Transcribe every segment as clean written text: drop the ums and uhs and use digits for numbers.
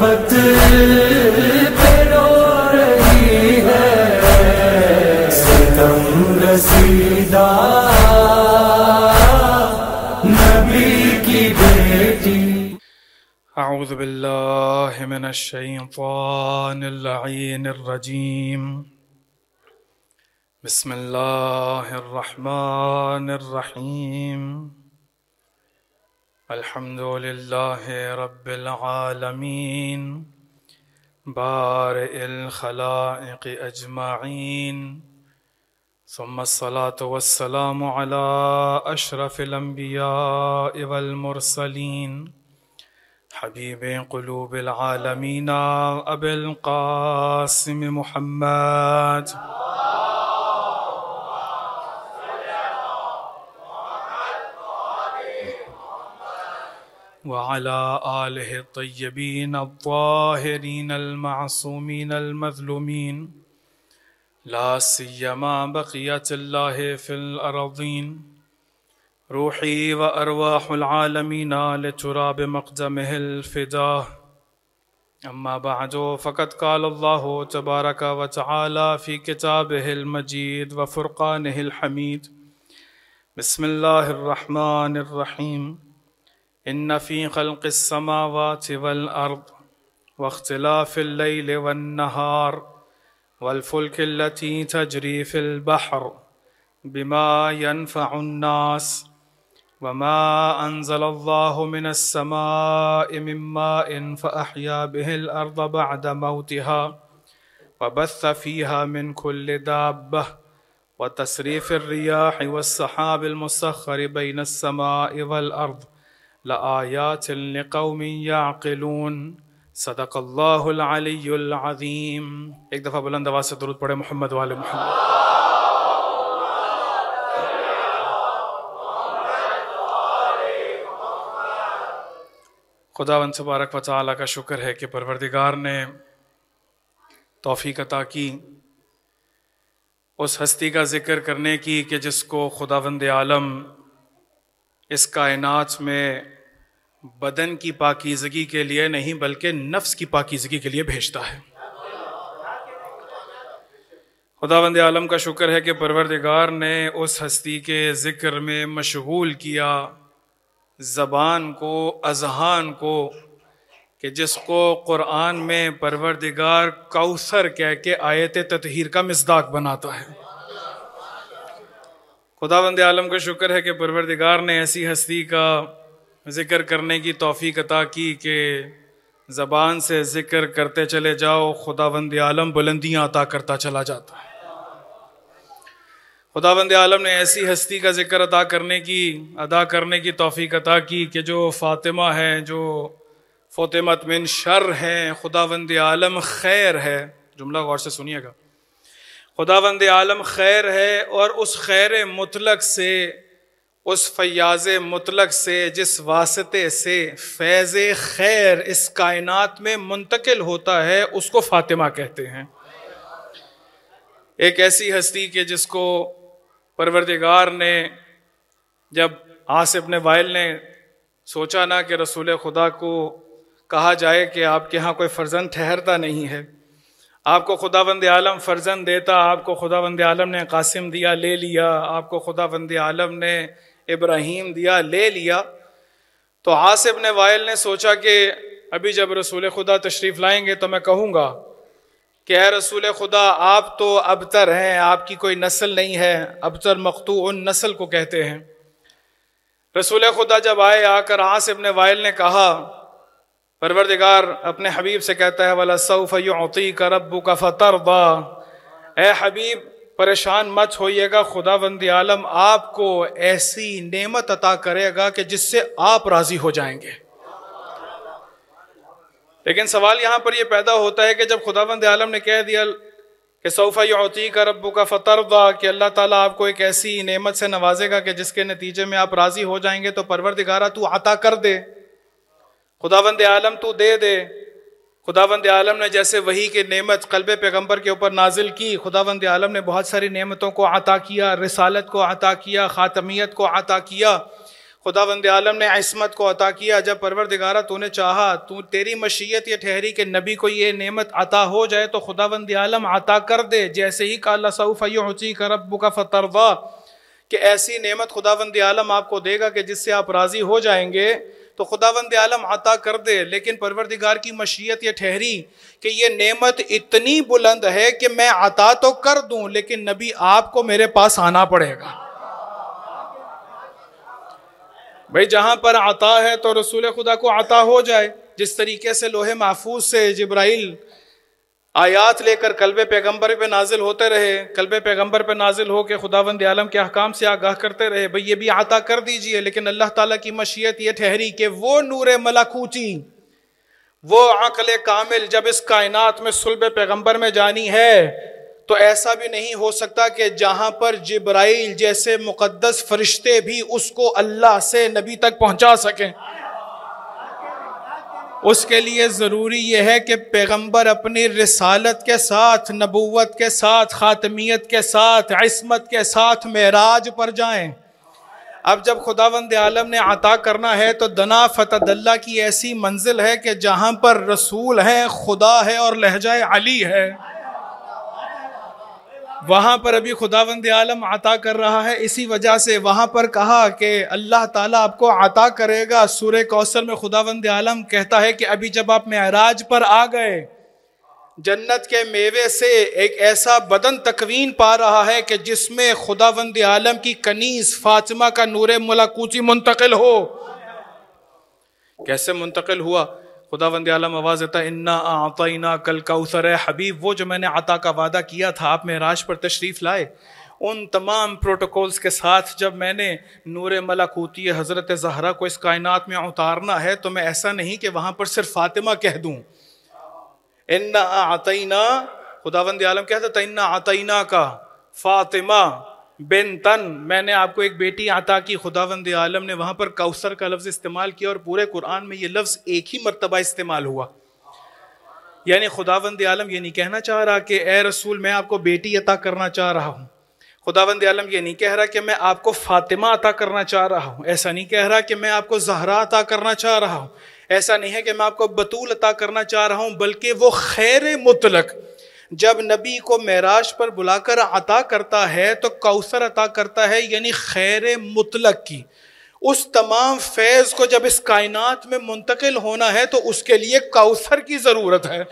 غربت پہ رو رہی ہے ستم رسیدہ نبی کی بیٹی. اعوذ باللہ من الشیطان اللعین الرجیم. بسم اللہ الرحمن الرحیم. الحمد للہ رب العالمین بارئ الخلائق اجمعین ثم الصلاة والسلام على اشرف الانبیاء والمرسلین حبیب قلوب العالمین ابی القاسم محمد وعلى آلہ الطیبین الطاہرین المعصومین المظلومین لا سیما بقیت اللہ فی الارضین. روحی و ارواح العالمین لتراب مقدمہ الفداء. اما بعد فقد قال اللہ تبارک و تعالی فی کتابہ المجید و فرقانہ الحمید. بسم اللہ الرحمن الرحیم. ان فی خلق السماوات والارض واختلاف اللیل والنہار والفلک التي تجری فی البحر بما ينفع الناس وما انزل الله من السماء من ماء فاحیا به الارض بعد موتها وبث فيها من كل دابة وتصريف الرياح والسحاب المسخر بين السماء والارض لآیات لقوم یعقلون. صدق اللہ العلی العظیم. ایک دفعہ بلند آواز سے درود پڑھے محمد وآل محمد. خداوند تبارک و تعالی کا شکر ہے کہ پروردگار نے توفیق عطا کی اس ہستی کا ذکر کرنے کی کہ جس کو خداوند عالم اس کائنات میں بدن کی پاکیزگی کے لیے نہیں بلکہ نفس کی پاکیزگی کے لیے بھیجتا ہے. خداوند عالم کا شکر ہے کہ پروردگار نے اس ہستی کے ذکر میں مشغول کیا زبان کو، اذہان کو، کہ جس کو قرآن میں پروردگار کوثر کہہ کے آیت تطہیر کا مصداق بناتا ہے. خداوند عالم کا شکر ہے کہ پروردگار نے ایسی ہستی کا ذکر کرنے کی توفیق عطا کی کہ زبان سے ذکر کرتے چلے جاؤ، خداوند عالم بلندیاں عطا کرتا چلا جاتا ہے. خداوند عالم نے ایسی ہستی کا ذکر ادا کرنے کی توفیق عطا کی کہ جو فاطمہ ہے، جو فاطمۃ من شر ہیں، خداوند عالم خیر ہے. جملہ غور سے سنیے گا. خداوند عالم خیر ہے، اور اس خیر مطلق سے، اس فیاض مطلق سے، جس واسطے سے فیض خیر اس کائنات میں منتقل ہوتا ہے، اس کو فاطمہ کہتے ہیں. ایک ایسی ہستی کہ جس کو پروردگار نے، جب عاص بن وائل نے سوچا نا کہ رسول خدا کو کہا جائے کہ آپ کے ہاں کوئی فرزند ٹھہرتا نہیں ہے، آپ کو خداوند عالم فرزند دیتا، آپ کو خداوند عالم نے قاسم دیا، لے لیا، آپ کو خداوند عالم نے ابراہیم دیا، لے لیا. تو عاص بن وائل نے سوچا کہ ابھی جب رسول خدا تشریف لائیں گے تو میں کہوں گا کہ اے رسول خدا، آپ تو ابتر ہیں، آپ کی کوئی نسل نہیں ہے. ابتر مقطوع النسل کو کہتے ہیں. رسول خدا جب آئے، آ کر عاص بن وائل نے کہا، پروردگار اپنے حبیب سے کہتا ہے وَلَسَوْفَ يُعْطِيكَ رَبُّكَ فَتَرْضَىٰ. اے حبیب پریشان مت ہوئیے گا، خداوند عالم آپ کو ایسی نعمت عطا کرے گا کہ جس سے آپ راضی ہو جائیں گے. لیکن سوال یہاں پر یہ پیدا ہوتا ہے کہ جب خداوند عالم نے کہہ دیا کہ سوف یعطیک ربک فترضی، کہ اللہ تعالیٰ آپ کو ایک ایسی نعمت سے نوازے گا کہ جس کے نتیجے میں آپ راضی ہو جائیں گے، تو پروردگارہ تو عطا کر دے، خداوند عالم تو دے دے. خداوند عالم نے جیسے وحی کی نعمت قلب پیغمبر کے اوپر نازل کی، خداوند عالم نے بہت ساری نعمتوں کو عطا کیا، رسالت کو عطا کیا، خاتمیت کو عطا کیا. خداوند عالم نے عصمت کو عطا کیا. جب پروردگارہ تو نے چاہا، تیری مشیت یہ ٹھہری کہ نبی کو یہ نعمت عطا ہو جائے تو خداوند عالم عطا کر دے. جیسے ہی قال سوف یعطیک ربک فترضی، کہ ایسی نعمت خداوند عالم آپ کو دے گا کہ جس سے آپ راضی ہو جائیں گے، تو خداوند عالم عطا کر دے. لیکن پروردگار کی مشیت یہ ٹھہری کہ یہ نعمت اتنی بلند ہے کہ میں عطا تو کر دوں لیکن نبی آپ کو میرے پاس آنا پڑے گا. بھئی جہاں پر عطا ہے تو رسول خدا کو عطا ہو جائے. جس طریقے سے لوح محفوظ سے جبرائیل آیات لے کر قلب پیغمبر پہ نازل ہوتے رہے، قلب پیغمبر پہ نازل ہو کے خداوند عالم کے احکام سے آگاہ کرتے رہے، بھئی یہ بھی عطا کر دیجئے. لیکن اللہ تعالیٰ کی مشیت یہ ٹھہری کہ وہ نور ملکوتی، وہ عقل کامل جب اس کائنات میں صلب پیغمبر میں جانی ہے تو ایسا بھی نہیں ہو سکتا کہ جہاں پر جبرائیل جیسے مقدس فرشتے بھی اس کو اللہ سے نبی تک پہنچا سکیں. اس کے لیے ضروری یہ ہے کہ پیغمبر اپنی رسالت کے ساتھ، نبوت کے ساتھ، خاتمیت کے ساتھ، عصمت کے ساتھ معراج پر جائیں. اب جب خداوند عالم نے عطا کرنا ہے تو دنا فتد اللہ کی ایسی منزل ہے کہ جہاں پر رسول ہے، خدا ہے اور لہجہ علی ہے، وہاں پر ابھی خداوند عالم عطا کر رہا ہے. اسی وجہ سے وہاں پر کہا کہ اللہ تعالیٰ آپ کو عطا کرے گا. سورہ کوثر میں خداوند عالم کہتا ہے کہ ابھی جب آپ معراج پر آ گئے، جنت کے میوے سے ایک ایسا بدن تکوین پا رہا ہے کہ جس میں خداوند عالم کی کنیز فاطمہ کا نور ملکوتی منتقل ہو. کیسے منتقل ہوا؟ خداوند عالم آواز دیتا ہے انا اعطیناک الکوثر. اے حبیب، وہ جو میں نے عطا کا وعدہ کیا تھا، آپ معراج پر تشریف لائے، ان تمام پروٹوکولز کے ساتھ جب میں نے نور ملکوتی حضرت زہرا کو اس کائنات میں اتارنا ہے تو میں ایسا نہیں کہ وہاں پر صرف فاطمہ کہہ دوں. انا اعطینا، خداوند عالم کہتا تھا انا اعطیناک فاطمہ بنتن، میں نے آپ کو ایک بیٹی عطا کی. خداوند عالم نے وہاں پر کوثر کا لفظ استعمال کیا اور پورے قرآن میں یہ لفظ ایک ہی مرتبہ استعمال ہوا. یعنی خداوند عالم یہ نہیں کہنا چاہ رہا کہ اے رسول میں آپ کو بیٹی عطا کرنا چاہ رہا ہوں. خداوند عالم یہ نہیں کہہ رہا کہ میں آپ کو فاطمہ عطا کرنا چاہ رہا ہوں. ایسا نہیں کہہ رہا کہ میں آپ کو زہرا عطا کرنا چاہ رہا ہوں. ایسا نہیں ہے کہ میں آپ کو بطول عطا کرنا چاہ رہا ہوں، بلکہ وہ خیر مطلق جب نبی کو معراج پر بلا کر عطا کرتا ہے تو کوثر عطا کرتا ہے، یعنی خیر مطلق کی. اس تمام فیض کو جب اس کائنات میں منتقل ہونا ہے تو اس کے لیے کوثر کی ضرورت ہے.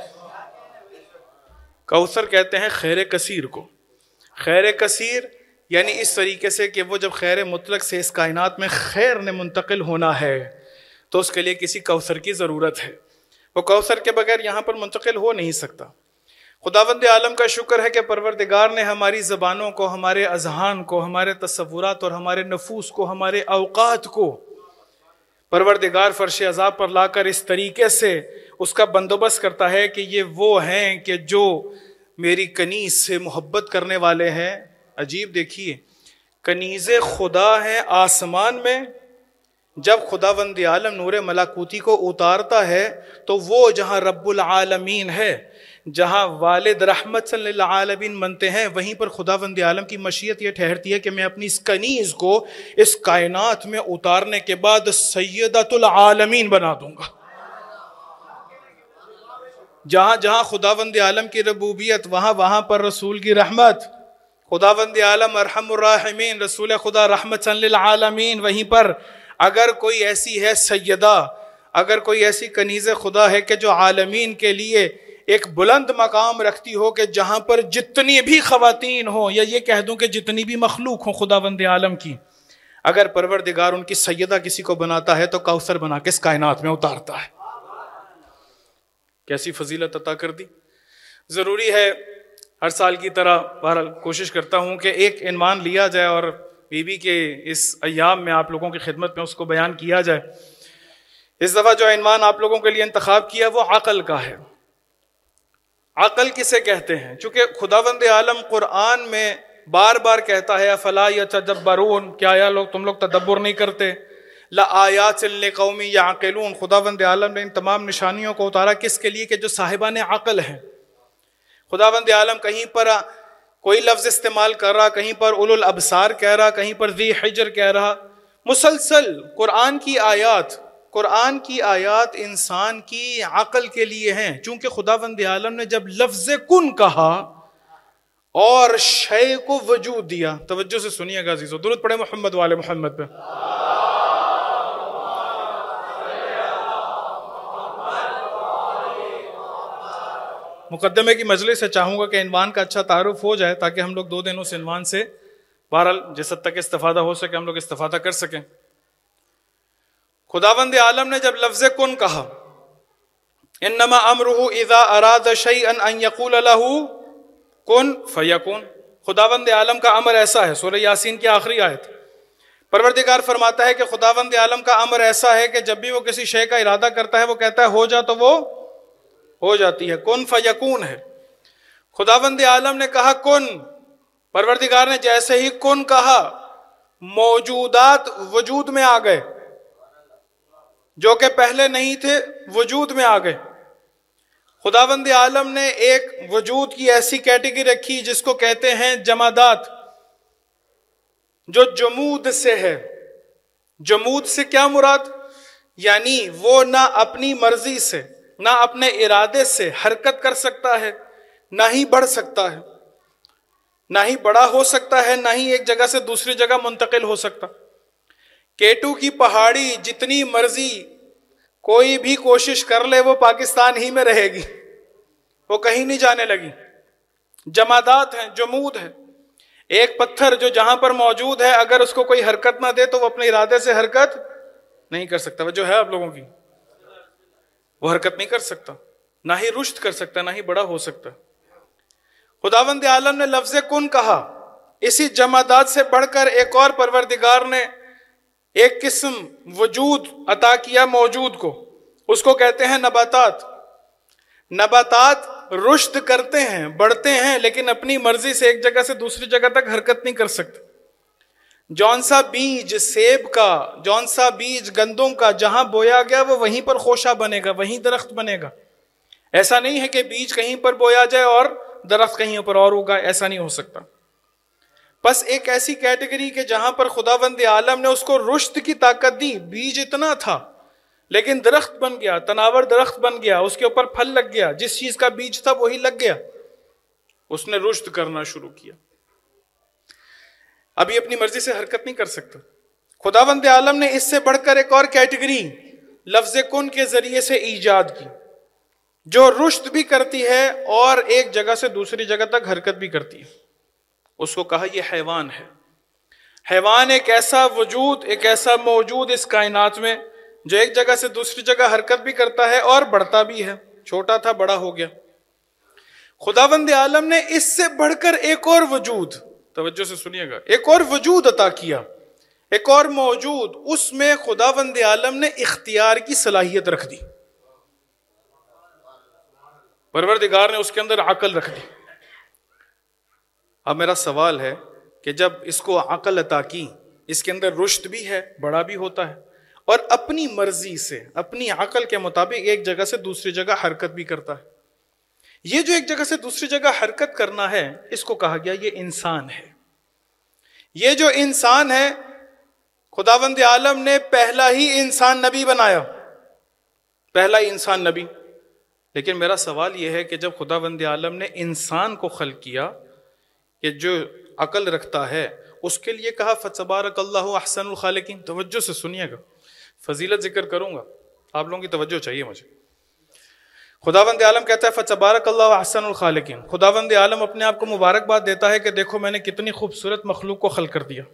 کوثر کہتے ہیں خیر کثیر کو. خیر کثیر یعنی اس طریقے سے کہ وہ جب خیر مطلق سے اس کائنات میں خیر نے منتقل ہونا ہے تو اس کے لیے کسی کوثر کی ضرورت ہے. وہ کوثر کے بغیر یہاں پر منتقل ہو نہیں سکتا. خداوند عالم کا شکر ہے کہ پروردگار نے ہماری زبانوں کو، ہمارے اذہان کو، ہمارے تصورات اور ہمارے نفوس کو، ہمارے اوقات کو پروردگار فرش عذاب پر لا کر اس طریقے سے اس کا بندوبست کرتا ہے کہ یہ وہ ہیں کہ جو میری کنیز سے محبت کرنے والے ہیں. عجیب دیکھیے، کنیز خدا ہے آسمان میں. جب خداوند عالم نور ملکوتی کو اتارتا ہے تو وہ جہاں رب العالمین ہے، جہاں والد رحمت صلی اللہ عالمین منتے ہیں، وہیں پر خداوند عالم کی مشیت یہ ٹھہرتی ہے کہ میں اپنی اس کنیز کو اس کائنات میں اتارنے کے بعد سیدۃ العالمین بنا دوں گا. جہاں جہاں خداوند عالم کی ربوبیت، وہاں پر رسول کی رحمت. خداوند عالم ارحم الراحمین، رسول خدا رحمت صلی اللہ عالمین. وہیں پر اگر کوئی ایسی ہے سیدہ، اگر کوئی ایسی کنیز خدا ہے کہ جو عالمین کے لیے ایک بلند مقام رکھتی ہو، کہ جہاں پر جتنی بھی خواتین ہوں، یا یہ کہہ دوں کہ جتنی بھی مخلوق ہوں خداوند عالم کی، اگر پروردگار ان کی سیدہ کسی کو بناتا ہے تو کوثر بنا کے اس کائنات میں اتارتا ہے. کیسی فضیلت عطا کر دی. ضروری ہے ہر سال کی طرح بہرحال کوشش کرتا ہوں کہ ایک عنوان لیا جائے اور بی بی کے اس ایام میں آپ لوگوں کی خدمت میں اس کو بیان کیا جائے. اس دفعہ جو عنوان آپ لوگوں کے لیے انتخاب کیا وہ عقل کا ہے. عقل کسے کہتے ہیں؟ چونکہ خداوند عالم قرآن میں بار بار کہتا ہے افلا یتدبرون، کیا تم لوگ تدبر نہیں کرتے؟ لآیات لقوم یعقلون. خداوند عالم نے ان تمام نشانیوں کو اتارا کس کے لیے؟ کہ جو صاحبان عقل ہیں. خداوند عالم کہیں پر کوئی لفظ استعمال کر رہا، کہیں پر اولو الابصار کہہ رہا، کہیں پر ذی حجر کہہ رہا. مسلسل قرآن کی آیات انسان کی عقل کے لیے ہیں، چونکہ خداوند عالم نے جب لفظ کن کہا اور شے کو وجود دیا. توجہ سے سنیے گا عزیزو، درود پڑھے محمد والے محمد پہ. مقدمے کی مجلس سے چاہوں گا کہ عنوان کا اچھا تعارف ہو جائے تاکہ ہم لوگ 2 دن اس عنوان سے بہرحال جس حد تک استفادہ ہو سکے ہم لوگ استفادہ کر سکیں. خداوند عالم نے جب لفظ کن کہا، انما امرہ اذا اراد شیئا ان یقول له کن فیکون. خداوند عالم کا امر ایسا ہے، سورہ یاسین کی آخری آیت، پروردگار فرماتا ہے کہ خداوند عالم کا امر ایسا ہے کہ جب بھی وہ کسی شے کا ارادہ کرتا ہے وہ کہتا ہے ہو جا تو وہ ہو جاتی ہے. کن فیکون ہے. خداوند عالم نے کہا کن، پروردگار نے جیسے ہی کن کہا موجودات وجود میں آ گئے، جو کہ پہلے نہیں تھے وجود میں آ گئے. خداوند عالم نے ایک وجود کی ایسی کیٹیگری رکھی جس کو کہتے ہیں جمادات، جو جمود سے ہے. جمود سے کیا مراد؟ یعنی وہ نہ اپنی مرضی سے نہ اپنے ارادے سے حرکت کر سکتا ہے، نہ ہی بڑھ سکتا ہے، نہ ہی بڑا ہو سکتا ہے، نہ ہی ایک جگہ سے دوسری جگہ منتقل ہو سکتا. کیٹو کی پہاڑی جتنی مرضی کوئی بھی کوشش کر لے وہ پاکستان ہی میں رہے گی، وہ کہیں نہیں جانے لگی. جمادات ہیں، جمود ہیں. ایک پتھر جو جہاں پر موجود ہے اگر اس کو کوئی حرکت نہ دے تو وہ اپنے ارادے سے حرکت نہیں کر سکتا. وہ جو ہے آپ لوگوں کی وہ حرکت نہیں کر سکتا، نہ ہی رشد کر سکتا، نہ ہی بڑا ہو سکتا. خداوند عالم نے لفظ کن کہا. اسی جمادات سے بڑھ کر ایک اور پروردگار نے ایک قسم وجود عطا کیا موجود کو، اس کو کہتے ہیں نباتات. نباتات رشد کرتے ہیں، بڑھتے ہیں، لیکن اپنی مرضی سے ایک جگہ سے دوسری جگہ تک حرکت نہیں کر سکتے. جون سا بیج سیب کا، جون سا بیج گندم کا جہاں بویا گیا وہ وہیں پر خوشہ بنے گا، وہیں درخت بنے گا. ایسا نہیں ہے کہ بیج کہیں پر بویا جائے اور درخت کہیں پر اور ہوگا، ایسا نہیں ہو سکتا. بس ایک ایسی کیٹیگری کہ جہاں پر خداوند عالم نے اس کو رشد کی طاقت دی. بیج اتنا تھا لیکن درخت بن گیا، تناور درخت بن گیا، اس کے اوپر پھل لگ گیا، جس چیز کا بیج تھا وہی لگ گیا، اس نے رشد کرنا شروع کیا. ابھی اپنی مرضی سے حرکت نہیں کر سکتا. خداوند عالم نے اس سے بڑھ کر ایک اور کیٹیگری لفظ کن کے ذریعے سے ایجاد کی، جو رشد بھی کرتی ہے اور ایک جگہ سے دوسری جگہ تک حرکت بھی کرتی ہے. اس کو کہا یہ حیوان ہے. حیوان ایک ایسا وجود، ایک ایسا موجود اس کائنات میں جو ایک جگہ سے دوسری جگہ حرکت بھی کرتا ہے اور بڑھتا بھی ہے. چھوٹا تھا بڑا ہو گیا. خداوند عالم نے اس سے بڑھ کر ایک اور وجود، توجہ سے سنیے گا، ایک اور وجود عطا کیا، ایک اور موجود. اس میں خداوند عالم نے اختیار کی صلاحیت رکھ دی. پروردگار نے اس کے اندر عقل رکھ دی. اب میرا سوال ہے کہ جب اس کو عقل عطا کی، اس کے اندر رشد بھی ہے، بڑا بھی ہوتا ہے، اور اپنی مرضی سے اپنی عقل کے مطابق ایک جگہ سے دوسری جگہ حرکت بھی کرتا ہے. یہ جو ایک جگہ سے دوسری جگہ حرکت کرنا ہے اس کو کہا گیا یہ انسان ہے. یہ جو انسان ہے خداوند عالم نے پہلا ہی انسان نبی بنایا، پہلا ہی انسان نبی. لیکن میرا سوال یہ ہے کہ جب خداوند عالم نے انسان کو خلق کیا کہ جو عقل رکھتا ہے اس کے لیے کہا فتبارک اللہ احسن الخالقین. توجہ سے سنیے گا، فضیلت ذکر کروں گا، آپ لوگوں کی توجہ چاہیے مجھے. خداوند عالم کہتا ہے فتبارک اللہ احسن الخالقین. خداوند عالم اپنے آپ کو مبارکباد دیتا ہے کہ دیکھو میں نے کتنی خوبصورت مخلوق کو خلق کر دیا.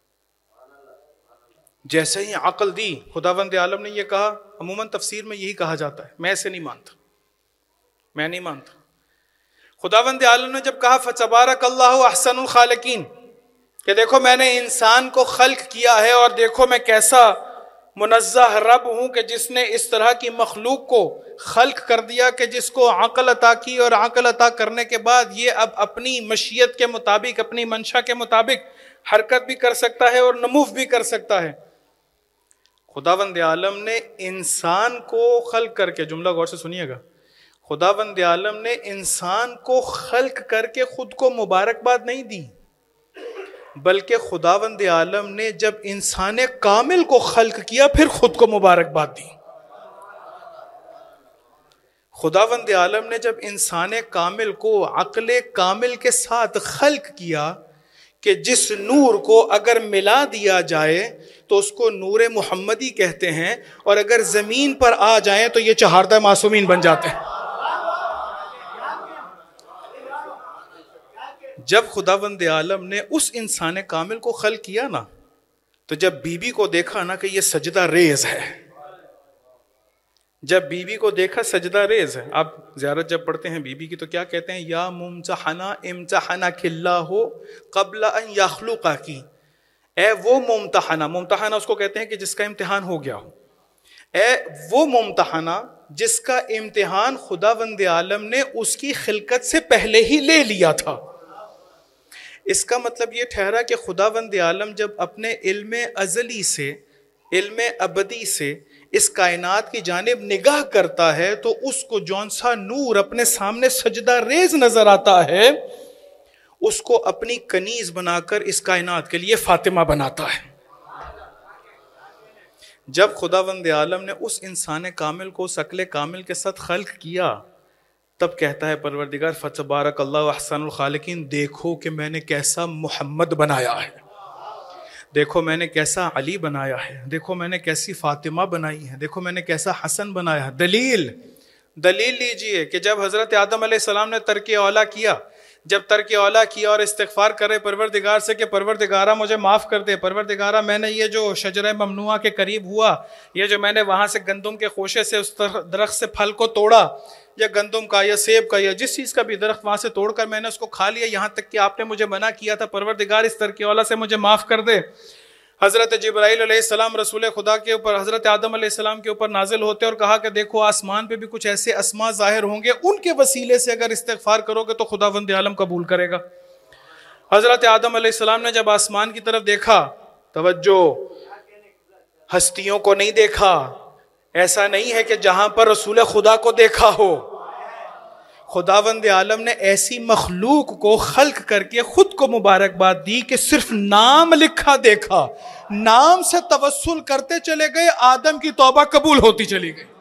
جیسے ہی عقل دی خداوند عالم نے یہ کہا، عموماً تفسیر میں یہی کہا جاتا ہے، میں ایسے نہیں مانتا، میں نہیں مانتا. خداوند عالم نے جب کہا فتبارک اللہ احسن الخالقین کہ دیکھو میں نے انسان کو خلق کیا ہے اور دیکھو میں کیسا منزہ رب ہوں کہ جس نے اس طرح کی مخلوق کو خلق کر دیا کہ جس کو عقل عطا کی، اور عقل عطا کرنے کے بعد یہ اب اپنی مشیت کے مطابق، اپنی منشا کے مطابق حرکت بھی کر سکتا ہے اور نمو بھی کر سکتا ہے. خداوند عالم نے انسان کو خلق کر کے، جملہ غور سے سنیے گا، خداوند عالم نے انسان کو خلق کر کے خود کو مبارکباد نہیں دی، بلکہ خداوند عالم نے جب انسان کامل کو خلق کیا پھر خود کو مبارکباد دی. خداوند عالم نے جب انسان کامل کو عقل کامل کے ساتھ خلق کیا کہ جس نور کو اگر ملا دیا جائے تو اس کو نور محمدی کہتے ہیں، اور اگر زمین پر آ جائیں تو یہ چہاردہ معصومین بن جاتے ہیں. جب خداوند عالم نے اس انسان کامل کو خلق کیا نا، تو جب بی بی کو دیکھا نا کہ یہ سجدہ ریز ہے، جب بی بی کو دیکھا سجدہ ریز ہے. آپ زیارت جب پڑھتے ہیں بی بی کی تو کیا کہتے ہیں؟ یا ممتحنہ امتحنک اللہ قبل ان یخلقک، اے وہ ممتحنہ، ممتحنہ اس کو کہتے ہیں کہ جس کا امتحان ہو گیا ہو، اے وہ ممتحنہ جس کا امتحان خداوند عالم نے اس کی خلقت سے پہلے ہی لے لیا تھا. اس کا مطلب یہ ٹھہرا کہ خداوند عالم جب اپنے علم ازلی سے، علم ابدی سے اس کائنات کی جانب نگاہ کرتا ہے تو اس کو جون سا نور اپنے سامنے سجدہ ریز نظر آتا ہے، اس کو اپنی کنیز بنا کر اس کائنات کے لیے فاطمہ بناتا ہے. جب خداوند عالم نے اس انسان کامل کو شکل کامل کے ساتھ خلق کیا، تب کہتا ہے پروردگار فتبارک اللہ احسن الخالقین، دیکھو کہ میں نے کیسا محمد بنایا ہے، دیکھو میں نے کیسا علی بنایا ہے، دیکھو میں نے کیسی فاطمہ بنائی ہے، دیکھو میں نے کیسا حسن بنایا ہے. دلیل لیجئے کہ جب حضرت آدم علیہ السلام نے ترک اولا کیا، جب ترک اولا کیا اور استغفار کرے پروردگار سے کہ پروردگارہ مجھے معاف کر دے، پروردگارہ میں نے یہ جو شجرہ ممنوعہ کے قریب ہوا، یہ جو میں نے وہاں سے گندم کے خوشے سے اس درخت سے پھل کو توڑا، یا گندم کا یا سیب کا یا جس چیز کا بھی درخت وہاں سے توڑ کر میں نے اس کو کھا لیا، یہاں تک کہ آپ نے مجھے منع کیا تھا، پروردگار اس ترک اولا سے مجھے معاف کر دے. حضرت جبرائیل علیہ السلام رسول خدا کے اوپر حضرت آدم علیہ السلام کے اوپر نازل ہوتے اور کہا کہ دیکھو آسمان پہ بھی کچھ ایسے اسماء ظاہر ہوں گے، ان کے وسیلے سے اگر استغفار کرو گے تو خداوند عالم قبول کرے گا. حضرت آدم علیہ السلام نے جب آسمان کی طرف دیکھا، توجہ، ہستیوں کو نہیں دیکھا، ایسا نہیں ہے کہ جہاں پر رسول خدا کو دیکھا ہو، خداوند عالم نے ایسی مخلوق کو خلق کر کے خود کو مبارکباد دی کہ صرف نام لکھا دیکھا، نام سے توسل کرتے چلے گئے، آدم کی توبہ قبول ہوتی چلی گئی.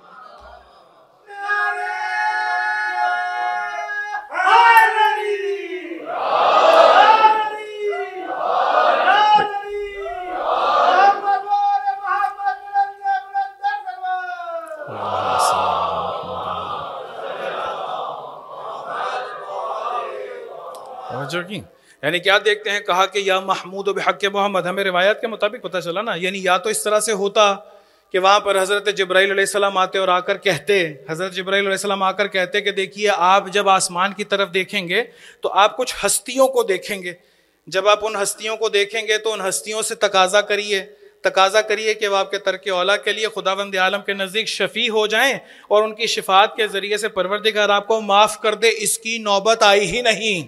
یعنی کیا دیکھتے ہیں؟ کہا کہ یا محمود و بحق محمد. ہمیں روایات کے مطابق پتہ چلا نا، یعنی یا تو اس طرح سے ہوتا کہ وہاں پر حضرت جبرائیل علیہ السلام آتے اور آ کر کہتے، حضرت جبرائیل علیہ السلام آ کر کہتے کہ دیکھیے آپ جب آسمان کی طرف دیکھیں گے تو آپ کچھ ہستیوں کو دیکھیں گے، جب آپ ان ہستیوں کو دیکھیں گے تو ان ہستیوں سے تقاضا کریے کہ وہ آپ کے ترک اولا کے لیے خداوند عالم کے نزدیک شفیع ہو جائیں اور ان کی شفاعت کے ذریعے سے پروردگار آپ کو معاف کر دے. اس کی نوبت آئی ہی نہیں.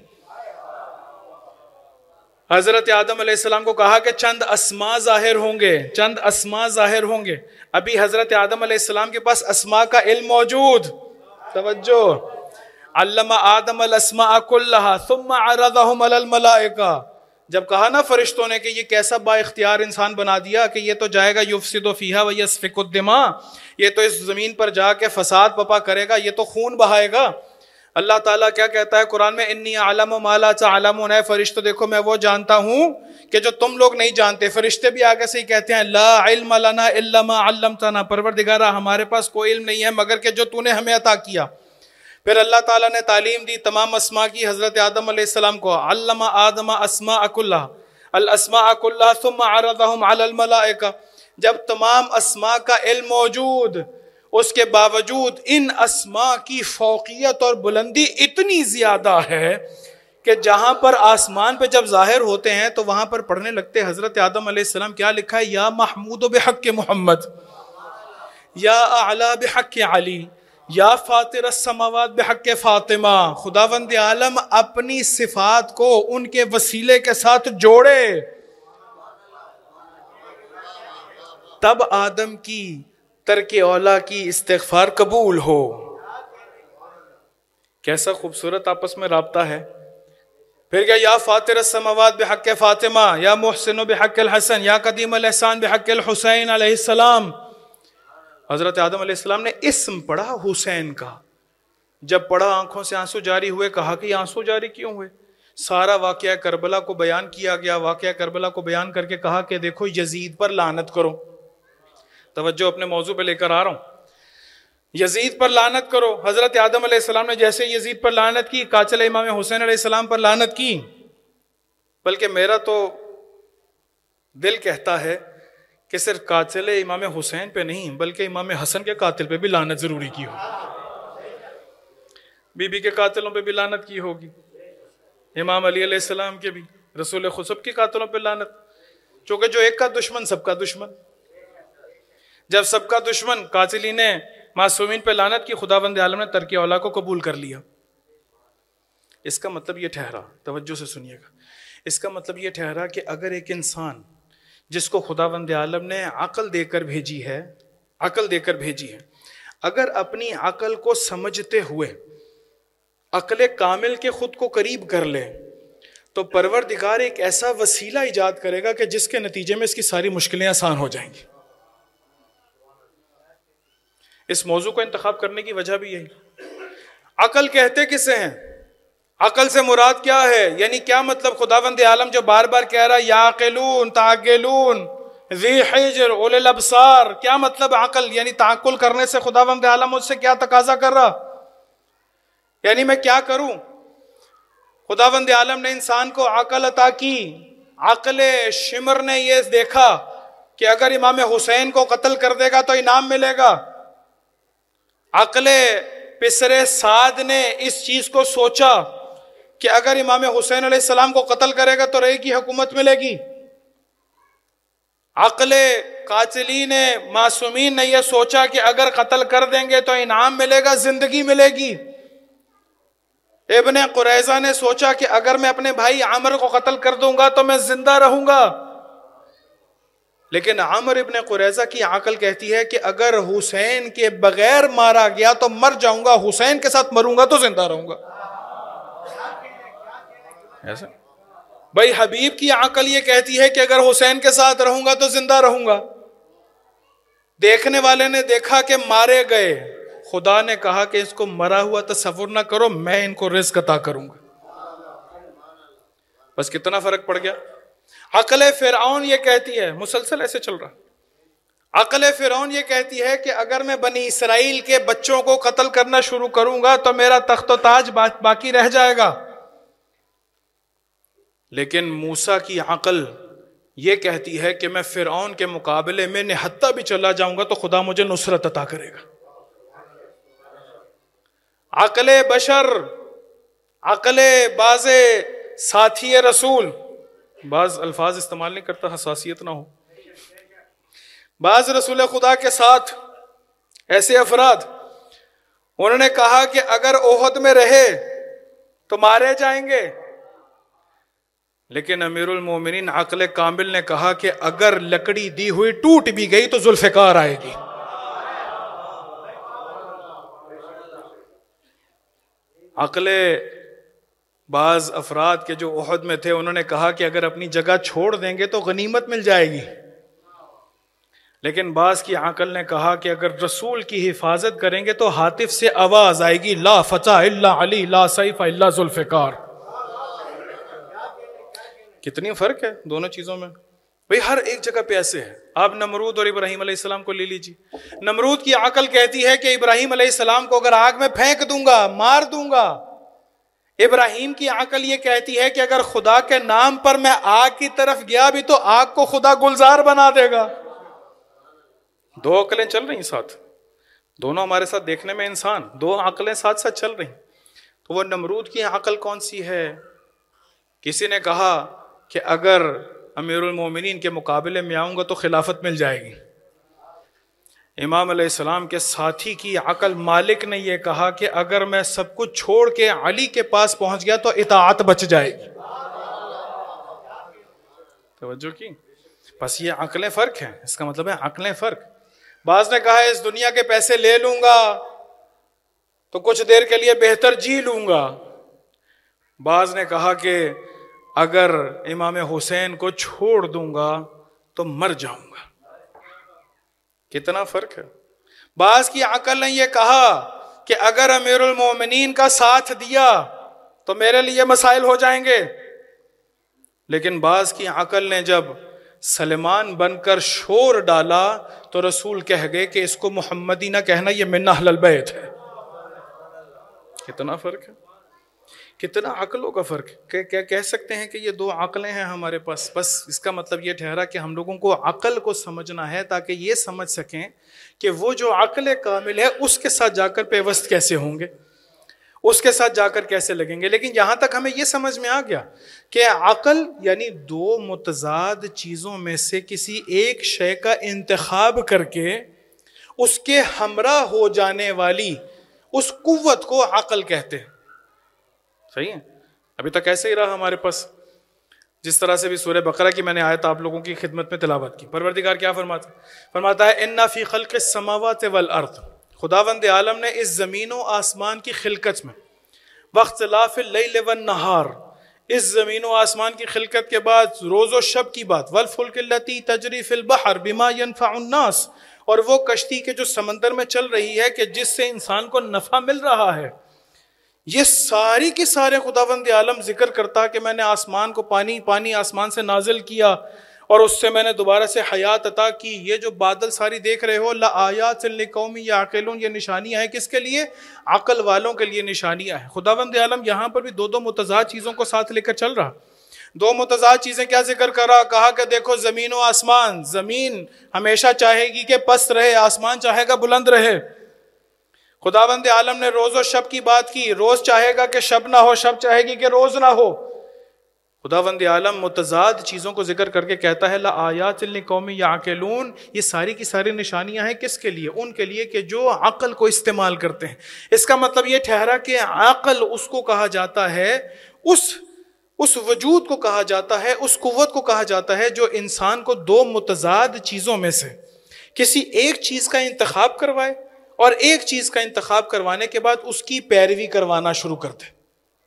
حضرت آدم علیہ السلام کو کہا کہ چند اسماء ظاہر ہوں گے. ابھی حضرت آدم علیہ السلام کے پاس اسماء کا علم موجود. توجہ، علم آدم الاسماء کلہا ثم عرضہم علی الملائکہ. جب کہا نا فرشتوں نے کہ یہ کیسا با اختیار انسان بنا دیا کہ یہ تو جائے گا یفسد فیہا ویسفک الدماء، یہ تو اس زمین پر جا کے فساد بپا کرے گا، یہ تو خون بہائے گا. اللہ تعالیٰ کیا کہتا ہے قرآن میں؟ انی اعلم ما لا تعلمون. اے فرشتوں دیکھو میں وہ جانتا ہوں کہ جو تم لوگ نہیں جانتے. فرشتے بھی آگے سے ہی کہتے ہیں لا علم لنا الا ما علمتنا، پروردگارہ ہمارے پاس کوئی علم نہیں ہے مگر کہ جو تو نے ہمیں عطا کیا. پھر اللہ تعالیٰ نے تعلیم دی تمام اسماء کی حضرت آدم علیہ السلام کو. علم آدم اسماء کلہا الاسماء کلہا ثم عرضہم علی الملائکہ. جب تمام اسماء کا علم موجود، اس کے باوجود ان اسماء کی فوقیت اور بلندی اتنی زیادہ ہے کہ جہاں پر آسمان پہ جب ظاہر ہوتے ہیں تو وہاں پر پڑھنے لگتے حضرت آدم علیہ السلام کیا لکھا ہے؟ یا محمود بحق محمد، یا اعلی بحق علی، یا فاطر السماوات بحق فاطمہ. خداوند عالم اپنی صفات کو ان کے وسیلے کے ساتھ جوڑے، تب آدم کی ترک اولا کی استغفار قبول ہو. کیسا خوبصورت آپس میں رابطہ ہے. پھر کیا یا فاطر السماوات بحق فاطمہ، یا محسن بحق الحسن، یا قدیم الاحسان بحق الحسین علیہ السلام. حضرت آدم علیہ السلام نے اسم پڑھا حسین کا. جب پڑھا آنکھوں سے آنسو جاری ہوئے. کہا کہ یہ آنسو جاری کیوں ہوئے؟ سارا واقعہ کربلا کو بیان کیا گیا. واقعہ کربلا کو بیان کر کے کہا کہ دیکھو یزید پر لعنت کرو. توجہ اپنے موضوع پہ لے کر آ رہا ہوں. یزید پر لعنت کرو. حضرت آدم علیہ السلام نے جیسے یزید پر لعنت کی، قاتل امام حسین علیہ السلام پر لعنت کی. بلکہ میرا تو دل کہتا ہے کہ صرف قاتل امام حسین پہ نہیں بلکہ امام حسن کے قاتل پہ بھی لعنت ضروری کی ہوگی، بی بی کے قاتلوں پہ بھی لعنت کی ہوگی، امام علی علیہ السلام کے بھی، رسول خدا سب کے قاتلوں پہ لعنت. چونکہ جو ایک کا دشمن سب کا دشمن. جب سب کا دشمن قاتلین معصومین پہ لعنت کی، خداوند عالم نے ترک اولیٰ کو قبول کر لیا. اس کا مطلب یہ ٹھہرا، توجہ سے سنیے گا، اس کا مطلب یہ ٹھہرا کہ اگر ایک انسان جس کو خداوند عالم نے عقل دے کر بھیجی ہے، اگر اپنی عقل کو سمجھتے ہوئے عقل کامل کے خود کو قریب کر لے تو پروردگار ایک ایسا وسیلہ ایجاد کرے گا کہ جس کے نتیجے میں اس کی ساری مشکلیں آسان ہو جائیں گی. اس موضوع کو انتخاب کرنے کی وجہ بھی یہی. عقل کہتے کسے ہیں؟ عقل سے مراد کیا ہے؟ یعنی کیا مطلب خداوند عالم جو بار بار کہہ رہا یعقلون تعقلون ذی حجر اولی الابصار، کیا مطلب عقل؟ یعنی تعقل کرنے سے خداوند عالم مجھ سے کیا تقاضا کر رہا؟ یعنی میں کیا کروں؟ خداوند عالم نے انسان کو عقل عطا کی. عقل شمر نے یہ دیکھا کہ اگر امام حسین کو قتل کر دے گا تو انعام ملے گا. عقل پسر سعد نے اس چیز کو سوچا کہ اگر امام حسین علیہ السلام کو قتل کرے گا تو رے کی حکومت ملے گی. عقل قاتلین معصومین نے یہ سوچا کہ اگر قتل کر دیں گے تو انعام ملے گا، زندگی ملے گی. ابن قریظہ نے سوچا کہ اگر میں اپنے بھائی عامر کو قتل کر دوں گا تو میں زندہ رہوں گا. لیکن عامر ابن قریظہ کی عقل کہتی ہے کہ اگر حسین کے بغیر مارا گیا تو مر جاؤں گا، حسین کے ساتھ مروں گا تو زندہ رہوں گا. ایسا بھائی حبیب کی عقل یہ کہتی ہے کہ اگر حسین کے ساتھ رہوں گا تو زندہ رہوں گا. دیکھنے والے نے دیکھا کہ مارے گئے، خدا نے کہا کہ اس کو مرا ہوا تصور نہ کرو، میں ان کو رزق عطا کروں گا. بس کتنا فرق پڑ گیا. عقل فرعون یہ کہتی ہے، مسلسل ایسے چل رہا، عقل فرعون یہ کہتی ہے کہ اگر میں بنی اسرائیل کے بچوں کو قتل کرنا شروع کروں گا تو میرا تخت و تاج باقی رہ جائے گا. لیکن موسیٰ کی عقل یہ کہتی ہے کہ میں فرعون کے مقابلے میں نہتا بھی چلا جاؤں گا تو خدا مجھے نصرت عطا کرے گا. عقل بشر، عقل بعض ساتھی رسول، بعض الفاظ استعمال نہیں کرتا حساسیت نہ ہو، بعض رسول خدا کے ساتھ ایسے افراد انہوں نے کہا کہ اگر احد میں رہے تو مارے جائیں گے. لیکن امیر المومنین عقل کامل نے کہا کہ اگر لکڑی دی ہوئی ٹوٹ بھی گئی تو ذوالفقار آئے گی. عقل بعض افراد کے جو احد میں تھے انہوں نے کہا کہ اگر اپنی جگہ چھوڑ دیں گے تو غنیمت مل جائے گی. لیکن بعض کی عقل نے کہا کہ اگر رسول کی حفاظت کریں گے تو ہاتف سے آواز آئے گی لا فتح الا علی لا سیف الا ذوالفقار. کتنی فرق ہے دونوں چیزوں میں بھئی. ہر ایک جگہ پہ ایسے ہے. آپ نمرود اور ابراہیم علیہ السلام کو لے لیجیے. نمرود کی عقل کہتی ہے کہ ابراہیم علیہ السلام کو اگر آگ میں پھینک دوں گا مار دوں گا. ابراہیم کی عقل یہ کہتی ہے کہ اگر خدا کے نام پر میں آگ کی طرف گیا بھی تو آگ کو خدا گلزار بنا دے گا. دو عقلیں چل رہی ساتھ، دونوں ہمارے ساتھ دیکھنے میں انسان، دو عقلیں ساتھ ساتھ چل رہی. تو وہ نمرود کی عقل کون سی ہے؟ کسی نے کہا کہ اگر امیر المومنین کے مقابلے میں آؤں گا تو خلافت مل جائے گی. امام علیہ السلام کے ساتھی کی عقل مالک نے یہ کہا کہ اگر میں سب کچھ چھوڑ کے علی کے پاس پہنچ گیا تو اطاعت بچ جائے گی. توجہ کی. بس یہ عقلیں فرق ہیں، اس کا مطلب ہے عقلیں فرق. بعض نے کہا اس دنیا کے پیسے لے لوں گا تو کچھ دیر کے لیے بہتر جی لوں گا. بعض نے کہا کہ اگر امام حسین کو چھوڑ دوں گا تو مر جاؤں گا. کتنا فرق ہے. بعض کی عقل نے یہ کہا کہ اگر امیر المومنین کا ساتھ دیا تو میرے لیے مسائل ہو جائیں گے. لیکن بعض کی عقل نے جب سلمان بن کر شور ڈالا تو رسول کہہ گئے کہ اس کو محمدی نہ کہنا، یہ من اہل البیت ہے. کتنا فرق ہے، کتنا عقلوں کا فرق ہے. کیا کہہ سکتے ہیں کہ یہ دو عقلیں ہیں ہمارے پاس. بس اس کا مطلب یہ ٹھہرا کہ ہم لوگوں کو عقل کو سمجھنا ہے تاکہ یہ سمجھ سکیں کہ وہ جو عقل کامل ہے اس کے ساتھ جا کر پیوست کیسے ہوں گے، اس کے ساتھ جا کر کیسے لگیں گے. لیکن یہاں تک ہمیں یہ سمجھ میں آ گیا کہ عقل یعنی دو متضاد چیزوں میں سے کسی ایک شے کا انتخاب کر کے اس کے ہمراہ ہو جانے والی اس قوت کو عقل کہتے ہیں. صحیح ہے. ابھی تک ایسے ہی رہا ہمارے پاس. جس طرح سے بھی سورہ بقرہ کی میں نے آیت آپ لوگوں کی خدمت میں تلاوت کی. پروردگار کیا فرماتا ہے اِنَّ فِي خَلْقِ السَّمَاوَاتِ وَالْأَرْضِ. خداوند عالم نے اس زمین و آسمان کی خلقت میں واختلاف اللیل والنہار، اس زمین و آسمان کی خلقت کے بعد روز و شب کی بات، والفلک التی تجری فی البحر بما ينفع الناس، اور وہ کشتی کے جو سمندر میں چل رہی ہے کہ جس سے انسان کو نفع مل رہا ہے. یہ ساری کی سارے خداوند عالم ذکر کرتا کہ میں نے آسمان کو پانی آسمان سے نازل کیا اور اس سے میں نے دوبارہ سے حیات عطا کی. یہ جو بادل ساری دیکھ رہے ہو لآیات لقوم یعقلون، یہ نشانیاں ہیں کس کے لیے؟ عقل والوں کے لیے نشانیاں ہیں. خداوند عالم یہاں پر بھی دو متضاد چیزوں کو ساتھ لے کر چل رہا. دو متضاد چیزیں کیا ذکر کرا؟ کہا کہ دیکھو زمین و آسمان، زمین ہمیشہ چاہے گی کہ پست رہے، آسمان چاہے گا بلند رہے. خداوند عالم نے روز و شب کی بات کی، روز چاہے گا کہ شب نہ ہو، شب چاہے گی کہ روز نہ ہو. خداوند عالم متضاد چیزوں کو ذکر کر کے کہتا ہے لآیات لقوم یعقلون. یہ ساری کی ساری نشانیاں ہیں کس کے لیے؟ ان کے لیے کہ جو عقل کو استعمال کرتے ہیں. اس کا مطلب یہ ٹھہرا کہ عقل اس کو کہا جاتا ہے، اس وجود کو کہا جاتا ہے، اس قوت کو کہا جاتا ہے جو انسان کو دو متضاد چیزوں میں سے کسی ایک چیز کا انتخاب کروائے اور ایک چیز کا انتخاب کروانے کے بعد اس کی پیروی کروانا شروع کر دے.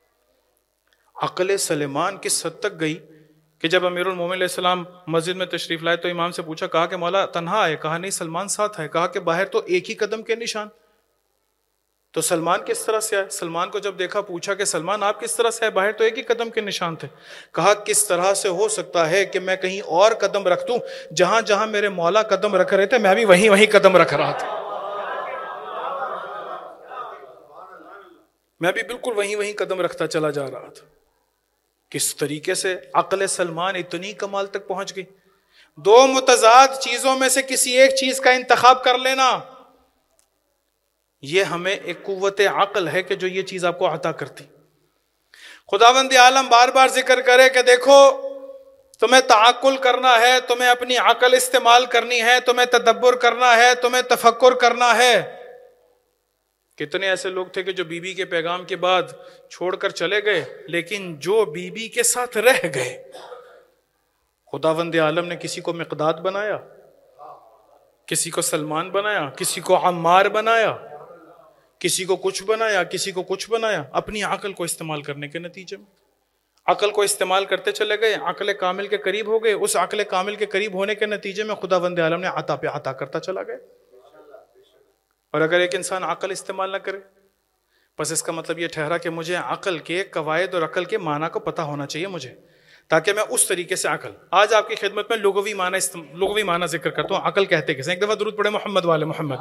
عقل سلیمان کس حد تک گئی کہ جب امیر المومنین علیہ السلام مسجد میں تشریف لائے تو امام سے پوچھا، کہا کہ مولا تنہا ہے؟ کہا نہیں، سلمان ساتھ ہے. کہا کہ باہر تو ایک ہی قدم کے نشان، تو سلمان کس طرح سے آئے؟ سلمان کو جب دیکھا پوچھا کہ سلمان آپ کس طرح سے آئے؟ باہر تو ایک ہی قدم کے نشان تھے. کہا کس طرح سے ہو سکتا ہے کہ میں کہیں اور قدم رکھ دوں؟ جہاں جہاں میرے مولا قدم رکھ رہے تھے میں بھی وہیں قدم رکھ رہا تھا، میں بھی بالکل وہیں قدم رکھتا چلا جا رہا تھا. کس طریقے سے عقل سلمان اتنی کمال تک پہنچ گئی. دو متضاد چیزوں میں سے کسی ایک چیز کا انتخاب کر لینا، یہ ہمیں ایک قوت عقل ہے کہ جو یہ چیز آپ کو عطا کرتی. خداوند عالم بار بار ذکر کرے کہ دیکھو تمہیں تعقل کرنا ہے، تمہیں اپنی عقل استعمال کرنی ہے، تمہیں تدبر کرنا ہے، تمہیں تفکر کرنا ہے. کتنے ایسے لوگ تھے کہ جو بی بی کے پیغام کے بعد چھوڑ کر چلے گئے، لیکن جو بی بی کے ساتھ رہ گئے، خداوند عالم نے کسی کو مقداد بنایا، کسی کو سلمان بنایا، کسی کو عمار بنایا، کسی کو کچھ بنایا، کسی کو کچھ بنایا، اپنی عقل کو استعمال کرنے کے نتیجے میں. عقل کو استعمال کرتے چلے گئے، عقل کامل کے قریب ہو گئے. اس عقل کامل کے قریب ہونے کے نتیجے میں خداوند عالم نے عطا پہ عطا کرتا چلا گیا. اور اگر ایک انسان عقل استعمال نہ کرے، بس اس کا مطلب یہ ٹھہرا کہ مجھے عقل کے قواعد اور عقل کے معنی کو پتہ ہونا چاہیے مجھے، تاکہ میں اس طریقے سے عقل. آج آپ کی خدمت میں لغوی معنی ذکر کرتا ہوں. عقل کہتے کسے؟ ایک دفعہ درود پڑھے محمد والے محمد.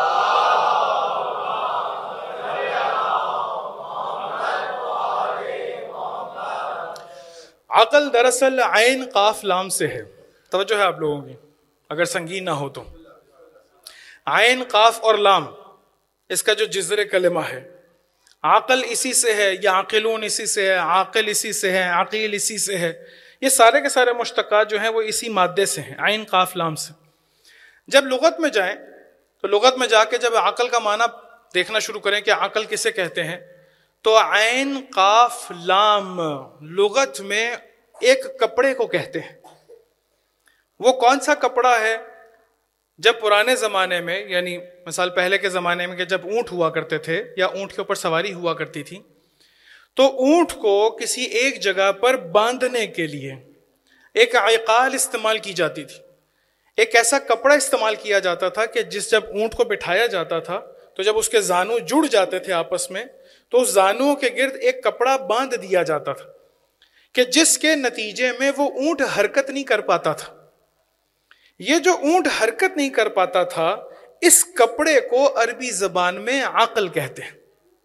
عقل دراصل عین قاف لام سے ہے. توجہ ہے آپ لوگوں کی اگر سنگین نہ ہو تو. عین قاف اور لام اس کا جو جذر کلمہ ہے. عقل اسی سے ہے، یا عاقلون اسی سے ہے، عاقل اسی سے ہے، عقیل اسی سے ہے. یہ سارے کے سارے مشتقات جو ہیں وہ اسی مادے سے ہیں، عین قاف لام سے. جب لغت میں جائیں تو لغت میں جا کے جب عقل کا معنی دیکھنا شروع کریں کہ عقل کسے کہتے ہیں، تو عین قاف لام لغت میں ایک کپڑے کو کہتے ہیں. وہ کون سا کپڑا ہے؟ جب پرانے زمانے میں، یعنی مثال پہلے کے زمانے میں کہ جب اونٹ ہوا کرتے تھے یا اونٹ کے اوپر سواری ہوا کرتی تھی، تو اونٹ کو کسی ایک جگہ پر باندھنے کے لیے ایک عقال استعمال کی جاتی تھی. ایک ایسا کپڑا استعمال کیا جاتا تھا کہ جب اونٹ کو بٹھایا جاتا تھا تو جب اس کے زانو جڑ جاتے تھے آپس میں تو اس زانوں کے گرد ایک کپڑا باندھ دیا جاتا تھا کہ جس کے نتیجے میں وہ اونٹ حرکت نہیں کر پاتا تھا. یہ جو اونٹ حرکت نہیں کر پاتا تھا اس کپڑے کو عربی زبان میں عقل کہتے ہیں.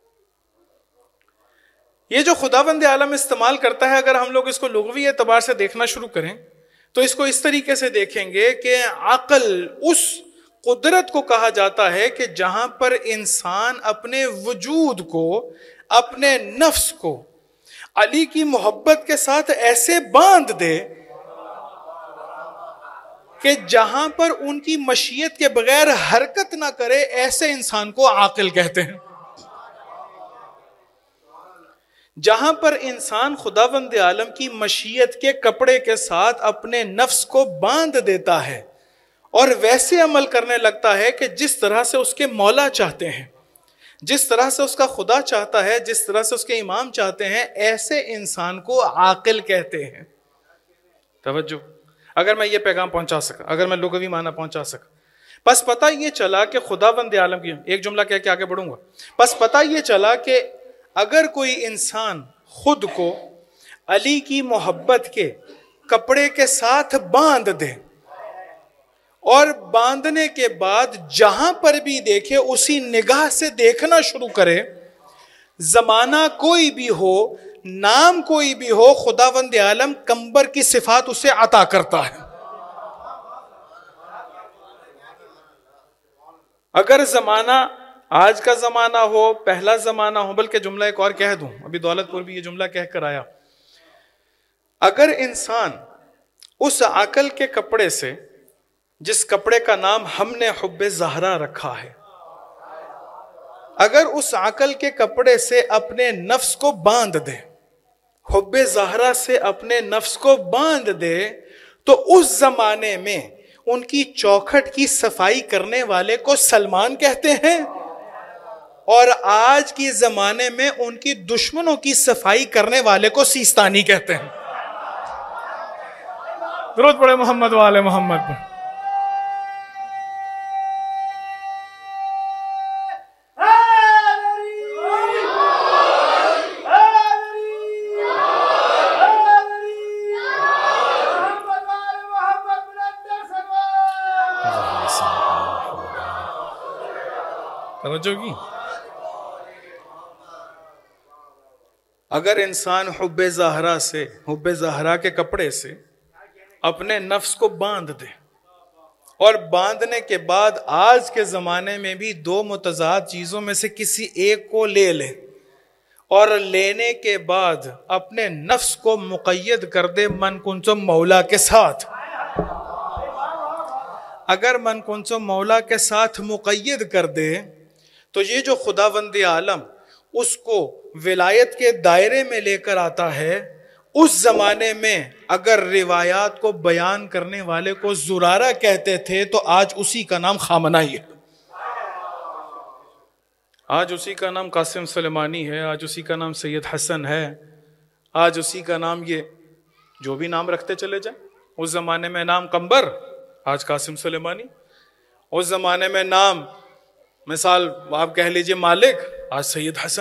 یہ جو خداوند عالم استعمال کرتا ہے، اگر ہم لوگ اس کو لغوی اعتبار سے دیکھنا شروع کریں تو اس کو اس طریقے سے دیکھیں گے کہ عقل اس قدرت کو کہا جاتا ہے کہ جہاں پر انسان اپنے وجود کو، اپنے نفس کو علی کی محبت کے ساتھ ایسے باندھ دے کہ جہاں پر ان کی مشیت کے بغیر حرکت نہ کرے، ایسے انسان کو عاقل کہتے ہیں. جہاں پر انسان خداوند عالم کی مشیت کے کپڑے کے ساتھ اپنے نفس کو باندھ دیتا ہے اور ویسے عمل کرنے لگتا ہے کہ جس طرح سے اس کے مولا چاہتے ہیں، جس طرح سے اس کا خدا چاہتا ہے، جس طرح سے اس کے امام چاہتے ہیں، ایسے انسان کو عاقل کہتے ہیں. توجہ، اگر میں یہ پیغام پہنچا سکا، اگر میں لغوی معنی پہنچا سکا، بس پتہ یہ چلا کہ خداوند عالم کی، ایک جملہ کہہ کے آگے بڑھوں گا، بس پتہ یہ چلا کہ اگر کوئی انسان خود کو علی کی محبت کے کپڑے کے ساتھ باندھ دے اور باندھنے کے بعد جہاں پر بھی دیکھے اسی نگاہ سے دیکھنا شروع کرے، زمانہ کوئی بھی ہو، نام کوئی بھی ہو، خداوند عالم کمبر کی صفات اسے عطا کرتا ہے. اگر زمانہ آج کا زمانہ ہو، پہلا زمانہ ہو، بلکہ جملہ ایک اور کہہ دوں، ابھی دولت پور بھی یہ جملہ کہہ کر آیا، اگر انسان اس عقل کے کپڑے سے، جس کپڑے کا نام ہم نے حب زہرا رکھا ہے، اگر اس عقل کے کپڑے سے اپنے نفس کو باندھ دے، حب زہرا سے اپنے نفس کو باندھ دے، تو اس زمانے میں ان کی چوکھٹ کی صفائی کرنے والے کو سلمان کہتے ہیں، اور آج کے زمانے میں ان کی دشمنوں کی صفائی کرنے والے کو سیستانی کہتے ہیں. درود پڑھے محمد والے محمد پر. توجہ کی. اگر انسان حب زہرا سے، حب زہرا کے کپڑے سے اپنے نفس کو باندھ دے اور باندھنے کے بعد آج کے زمانے میں بھی دو متضاد چیزوں میں سے کسی ایک کو لے لے اور لینے کے بعد اپنے نفس کو مقید کر دے من کنتم مولا کے ساتھ، اگر من کنتم مولا کے ساتھ مقید کر دے تو یہ جو خداوند عالم اس کو ولایت کے دائرے میں لے کر آتا ہے، اس زمانے میں اگر روایات کو بیان کرنے والے کو زرارہ کہتے تھے تو آج اسی کا نام خامنہ ہی ہے، آج اسی کا نام قاسم سلیمانی ہے، آج اسی کا نام سید حسن ہے، آج اسی کا نام، یہ جو بھی نام رکھتے چلے جائیں. اس زمانے میں نام قمبر، آج قاسم سلیمانی. اس زمانے میں نام، مثال آپ کہہ لیجئے مالک، آج سید حسن.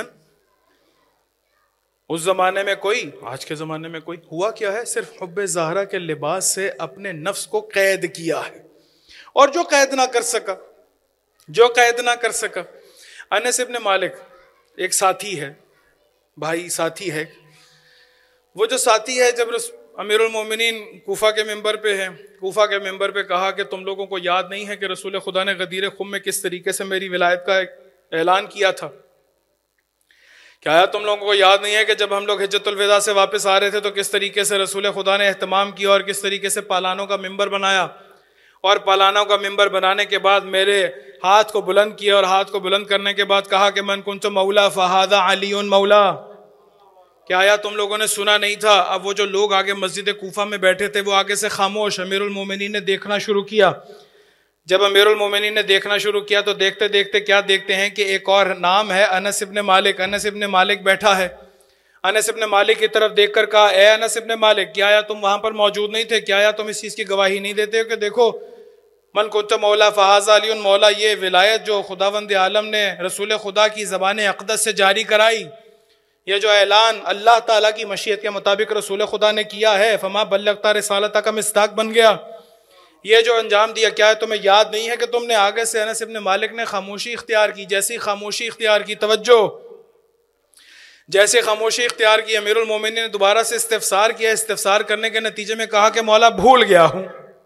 اس زمانے میں کوئی، آج کے زمانے میں کوئی. ہوا کیا ہے؟ صرف حب زہرا کے لباس سے اپنے نفس کو قید کیا ہے، اور جو قید نہ کر سکا، جو قید نہ کر سکا. انس ابن مالک ایک ساتھی ہے، بھائی ساتھی ہے، وہ جو ساتھی ہے جب امیر المومنین کوفہ کے ممبر پہ ہے، کوفہ کے ممبر پہ کہا کہ تم لوگوں کو یاد نہیں ہے کہ رسول خدا نے غدیر خم میں کس طریقے سے میری ولایت کا اعلان کیا تھا؟ کیا تم لوگوں کو یاد نہیں ہے کہ جب ہم لوگ حجت الوداع سے واپس آ رہے تھے تو کس طریقے سے رسول خدا نے اہتمام کیا اور کس طریقے سے پالانوں کا ممبر بنایا، اور پالانوں کا ممبر بنانے کے بعد میرے ہاتھ کو بلند کیا، اور ہاتھ کو بلند کرنے کے بعد کہا کہ من کنت مولا فہذا علی مولا. کیا آیا تم لوگوں نے سنا نہیں تھا؟ اب وہ جو لوگ آگے مسجد کوفہ میں بیٹھے تھے وہ آگے سے خاموش. امیر المومنین نے دیکھنا شروع کیا. جب امیر المومنین نے دیکھنا شروع کیا تو دیکھتے دیکھتے کیا دیکھتے ہیں کہ ایک اور نام ہے انس ابن مالک. انس ابن مالک بیٹھا ہے. انس ابن مالک کی طرف دیکھ کر کہا اے انس ابن مالک، کیا آیا تم وہاں پر موجود نہیں تھے؟ کیا آیا تم اس چیز کی گواہی نہیں دیتے ہو کہ دیکھو من کنت مولا فہذا علی مولا، یہ ولایت جو خداوند عالم نے رسول خدا کی زبان اقدس سے جاری کرائی، یہ جو اعلان اللہ تعالیٰ کی مشیت کے مطابق رسول خدا نے کیا ہے، فما بلغت رسالتہ کا مصداق بن گیا، یہ جو انجام دیا، کیا ہے تمہیں یاد نہیں ہے کہ تم نے آگے سے انس ابن مالک نے خاموشی اختیار کی، جیسی خاموشی اختیار کی، توجہ، جیسے خاموشی اختیار کی، امیر المومنین نے دوبارہ سے استفسار کیا، استفسار کرنے کے نتیجے میں کہا کہ مولا بھول گیا ہوں.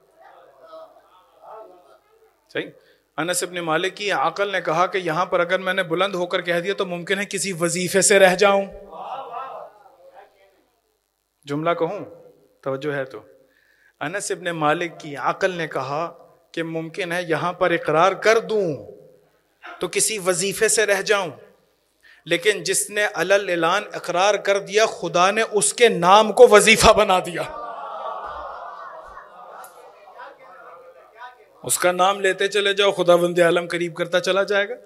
صحیح. انس ابن مالک کی عقل نے کہا کہ یہاں پر اگر میں نے بلند ہو کر کہہ دیا تو ممکن ہے کسی وظیفے سے رہ جاؤں. جملہ کہوں، توجہ ہے تو. انس ابن مالک کی عقل نے کہا کہ ممکن ہے یہاں پر اقرار کر دوں تو کسی وظیفے سے رہ جاؤں، لیکن جس نے علل اعلان اقرار کر دیا خدا نے اس کے نام کو وظیفہ بنا دیا. اس کا نام لیتے چلے جاؤ، خداوند عالم قریب کرتا چلا جائے گا.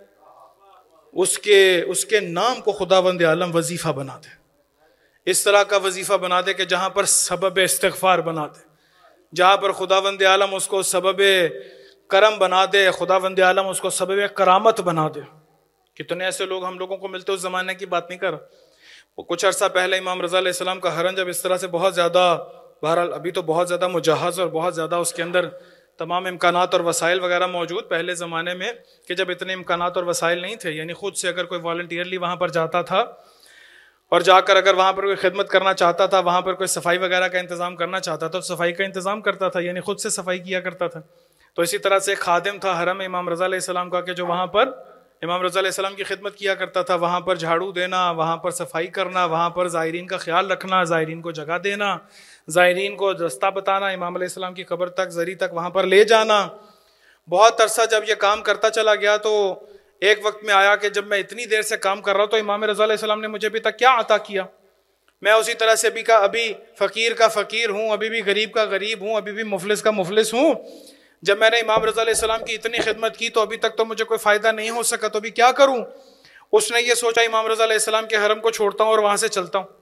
اس کے نام کو خداوند عالم وظیفہ بنا دے، اس طرح کا وظیفہ بنا دے کہ جہاں پر سبب استغفار بنا دے، جہاں پر خداوند عالم اس کو سبب کرم بنا دے، خداوند عالم اس کو سبب کرامت بنا دے. کتنے ایسے لوگ ہم لوگوں کو ملتے، اس زمانے کی بات نہیں کر رہا. وہ کچھ عرصہ پہلے امام رضا علیہ السلام کا حرم جب اس طرح سے بہت زیادہ، بہرحال ابھی تو بہت زیادہ مجہز اور بہت زیادہ اس کے اندر تمام امکانات اور وسائل وغیرہ موجود، پہلے زمانے میں کہ جب اتنے امکانات اور وسائل نہیں تھے، یعنی خود سے اگر کوئی والنٹیئرلی وہاں پر جاتا تھا اور جا کر اگر وہاں پر کوئی خدمت کرنا چاہتا تھا، وہاں پر کوئی صفائی وغیرہ کا انتظام کرنا چاہتا تھا تو صفائی کا انتظام کرتا تھا، یعنی خود سے صفائی کیا کرتا تھا. تو اسی طرح سے ایک خادم تھا حرم امام رضا علیہ السلام کا کہ جو وہاں پر امام رضا علیہ السلام کی خدمت کیا کرتا تھا، وہاں پر جھاڑو دینا، وہاں پر صفائی کرنا، وہاں پر زائرین کا خیال رکھنا، زائرین کو جگہ دینا، زائرین کو رستہ بتانا، امام علیہ السلام کی قبر تک زری تک وہاں پر لے جانا. بہت عرصہ جب یہ کام کرتا چلا گیا تو ایک وقت میں آیا کہ جب میں اتنی دیر سے کام کر رہا ہوں تو امام رضا علیہ السلام نے مجھے ابھی تک کیا عطا کیا. میں اسی طرح سے ابھی فقیر کا فقیر ہوں، ابھی بھی غریب کا غریب ہوں، ابھی بھی مفلس کا مفلس ہوں. جب میں نے امام رضا علیہ السلام کی اتنی خدمت کی تو ابھی تک تو مجھے کوئی فائدہ نہیں ہو سکا، تو ابھی کیا کروں؟ اس نے یہ سوچا امام رضا علیہ السلام کے حرم کو چھوڑتا ہوں اور وہاں سے چلتا ہوں.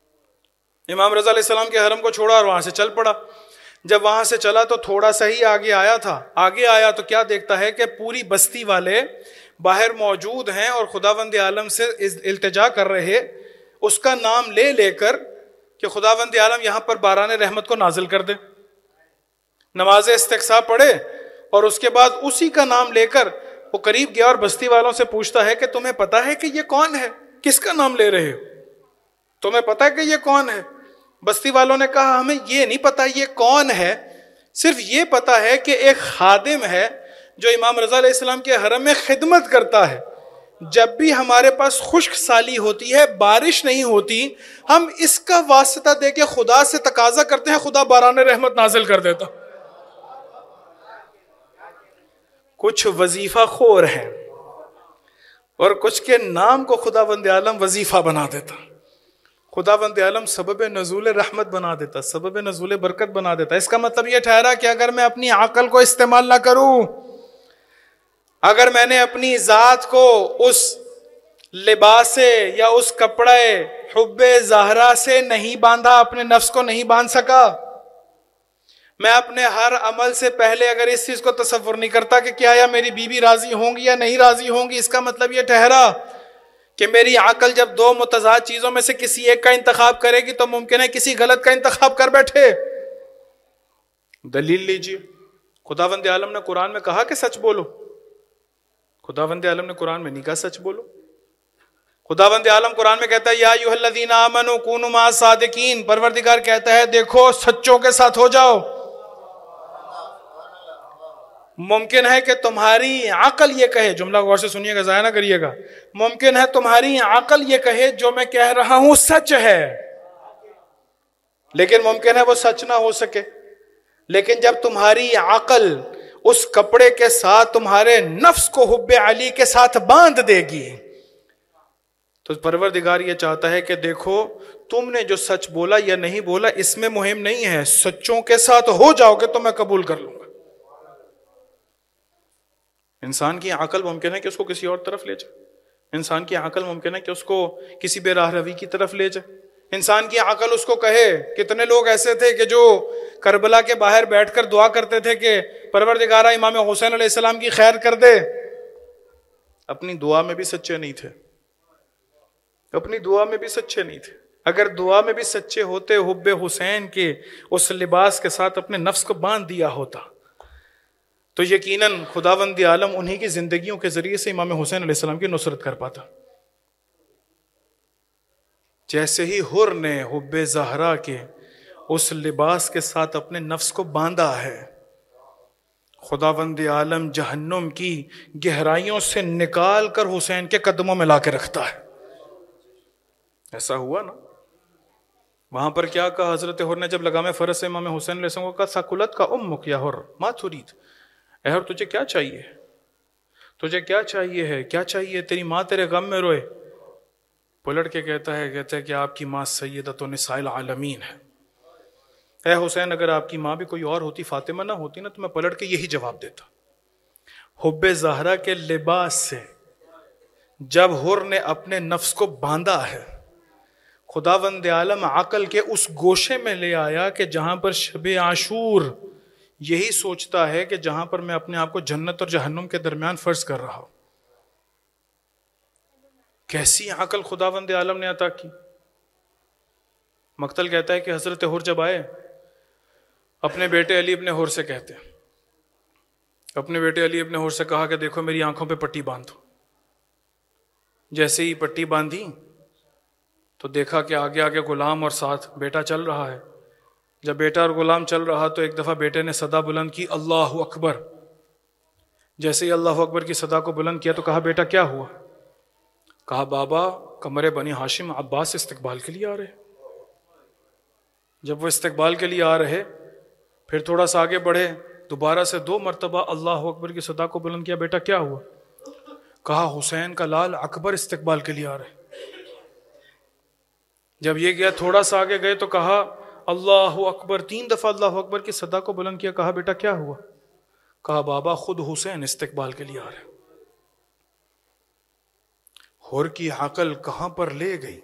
امام رضا علیہ السلام کے حرم کو چھوڑا اور وہاں سے چل پڑا. جب وہاں سے چلا تو تھوڑا سا ہی آگے آیا تو کیا دیکھتا ہے کہ پوری بستی والے باہر موجود ہیں اور خداوند عالم سے التجا کر رہے، اس کا نام لے لے کر کہ خداوند عالم یہاں پر باران رحمت کو نازل کر دے. نماز استقصاء پڑھے اور اس کے بعد اسی کا نام لے کر وہ قریب گیا اور بستی والوں سے پوچھتا ہے کہ تمہیں پتا ہے کہ یہ کون ہے؟ کس کا نام لے رہے ہو؟ تمہیں پتا ہے کہ یہ کون ہے؟ بستی والوں نے کہا ہمیں یہ نہیں پتا یہ کون ہے، صرف یہ پتا ہے کہ ایک خادم ہے جو امام رضا علیہ السلام کے حرم میں خدمت کرتا ہے. جب بھی ہمارے پاس خشک سالی ہوتی ہے، بارش نہیں ہوتی، ہم اس کا واسطہ دے کے خدا سے تقاضا کرتے ہیں، خدا باران رحمت نازل کر دیتا. کچھ وظیفہ خور ہیں اور کچھ کے نام کو خداوند عالم وظیفہ بنا دیتا. خداوند عالم سبب نزول رحمت بنا دیتا، سبب نزول برکت بنا دیتا. اس کا مطلب یہ ٹھہرا کہ اگر میں اپنی عقل کو استعمال نہ کروں، اگر میں نے اپنی ذات کو اس لباس یا اس کپڑے حب زہرا سے نہیں باندھا، اپنے نفس کو نہیں باندھ سکا، میں اپنے ہر عمل سے پہلے اگر اس چیز کو تصور نہیں کرتا کہ کیا یا میری بیوی راضی ہوں گی یا نہیں راضی ہوں گی، اس کا مطلب یہ ٹھہرا کہ میری عقل جب دو متضاد چیزوں میں سے کسی ایک کا انتخاب کرے گی تو ممکن ہے کسی غلط کا انتخاب کر بیٹھے. دلیل لیجیے، خداوند عالم نے قرآن میں کہا کہ سچ بولو. خداوند عالم نے قرآن میں نہیں کہا سچ بولو. خداوند عالم قرآن میں کہتا ہے یا ایھا الذین آمنوا کونوا مع الصادقین. پروردگار کہتا ہے دیکھو سچوں کے ساتھ ہو جاؤ. ممکن ہے کہ تمہاری عقل یہ کہے، جملہ غور سے سنیے گا، ضائع نہ کریے گا، ممکن ہے تمہاری عقل یہ کہے جو میں کہہ رہا ہوں سچ ہے، لیکن ممکن ہے وہ سچ نہ ہو سکے. لیکن جب تمہاری عقل اس کپڑے کے ساتھ تمہارے نفس کو حب علی کے ساتھ باندھ دے گی تو پروردگار یہ چاہتا ہے کہ دیکھو تم نے جو سچ بولا یا نہیں بولا اس میں مہم نہیں ہے، سچوں کے ساتھ ہو جاؤ گے تو میں قبول کر لوں گا. انسان کی عقل ممکن ہے کہ اس کو کسی اور طرف لے جائے. انسان کی عقل ممکن ہے کہ اس کو کسی بے راہ روی کی طرف لے جائے؟ انسان کی عقل اس کو کہے؟ کتنے لوگ ایسے تھے کہ جو کربلا کے باہر بیٹھ کر دعا کرتے تھے کہ پروردگارا امام حسین علیہ السلام کی خیر کر دے، اپنی دعا میں بھی سچے نہیں تھے، اپنی دعا میں بھی سچے نہیں تھے۔ اگر دعا میں بھی سچے ہوتے، حب حسین کے اس لباس کے ساتھ اپنے نفس کو باندھ دیا ہوتا، تو یقیناً خداوند عالم انہی کی زندگیوں کے ذریعے سے امام حسین علیہ السلام کی نصرت کر پاتا۔ جیسے ہی حر نے حب زہرا کے اس لباس کے ساتھ اپنے نفس کو باندھا ہے، خداوند عالم جہنم کی گہرائیوں سے نکال کر حسین کے قدموں میں لا کے رکھتا ہے۔ ایسا ہوا نا؟ وہاں پر کیا کہا حضرت حر نے جب لگام فرض سے امام حسین علیہ السلام کو کہا سکولت کا امک یا حر ما ترید، اے حر تجھے کیا چاہیے، تجھے کیا چاہیے ہے، کیا چاہیے، تیری ماں تیرے غم میں روئے؟ پلٹ کے کہتا ہے کہ آپ کی ماں سیدۃ نساء العالمین ہے۔ اے حسین اگر آپ کی ماں بھی کوئی اور ہوتی، فاطمہ نہ ہوتی نا، تو میں پلٹ کے یہی جواب دیتا۔ حب زہرا کے لباس سے جب حر نے اپنے نفس کو باندھا ہے، خداوند عالم عقل کے اس گوشے میں لے آیا کہ جہاں پر شب عاشور یہی سوچتا ہے کہ جہاں پر میں اپنے آپ کو جنت اور جہنم کے درمیان فرض کر رہا ہوں۔ کیسی عقل خداوند عالم نے عطا کی۔ مقتل کہتا ہے کہ حضرت حر جب آئے، اپنے بیٹے علی ابن حر سے کہتے ہیں، اپنے بیٹے علی ابن حر سے کہا کہ دیکھو میری آنکھوں پہ پٹی باندھو۔ جیسے ہی پٹی باندھی تو دیکھا کہ آگے آگے غلام اور ساتھ بیٹا چل رہا ہے۔ جب بیٹا اور غلام چل رہا تو ایک دفعہ بیٹے نے صدا بلند کی، اللہ اکبر۔ جیسے ہی اللہ اکبر کی صدا کو بلند کیا تو کہا بیٹا کیا ہوا؟ کہا بابا قمر بنی ہاشم عباس استقبال کے لیے آ رہے۔ جب وہ استقبال کے لیے آ رہے، پھر تھوڑا سا آگے بڑھے، دوبارہ سے 2 مرتبہ اللہ اکبر کی صدا کو بلند کیا، بیٹا کیا ہوا؟ کہا حسین کا لال اکبر استقبال کے لیے آ رہے۔ جب یہ گیا تھوڑا سا آگے گئے تو کہا اللہ اکبر، 3 دفعہ اللہ اکبر کی صدا کو بلند کیا۔ کہا بیٹا کیا ہوا؟ کہا بابا خود حسین استقبال کے لیے آ رہے۔ حر کی عقل کہاں پر لے گئی؟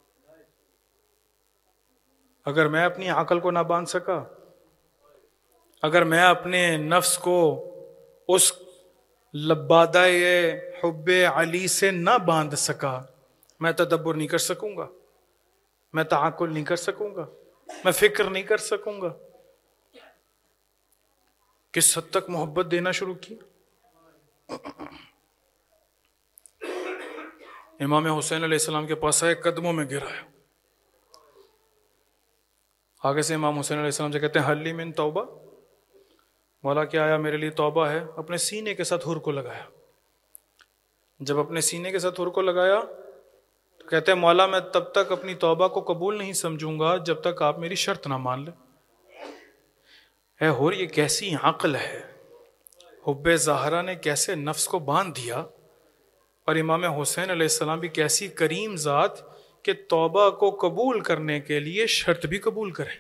اگر میں اپنی عقل کو نہ باندھ سکا، اگر میں اپنے نفس کو اس لبادہ حب علی سے نہ باندھ سکا، میں تدبر نہیں کر سکوں گا، میں تعقل نہیں کر سکوں گا، میں فکر نہیں کر سکوں گا۔ کس حد تک محبت دینا شروع کی۔ امام حسین علیہ السلام کے پاس آئے، قدموں میں گرایا۔ آگے سے امام حسین علیہ السلام سے کہتے ہیں حلی من توبہ، مولا کیا آیا میرے لیے توبہ ہے۔ اپنے سینے کے ساتھ حر کو لگایا۔ جب اپنے سینے کے ساتھ حر کو لگایا تو کہتے ہیں مولا میں تب تک اپنی توبہ کو قبول نہیں سمجھوں گا جب تک آپ میری شرط نہ مان لیں۔ اے حر یہ کیسی عقل ہے، حب زہرا نے کیسے نفس کو باندھ دیا، اور امام حسین علیہ السلام بھی کیسی کریم ذات کہ توبہ کو قبول کرنے کے لیے شرط بھی قبول کرے۔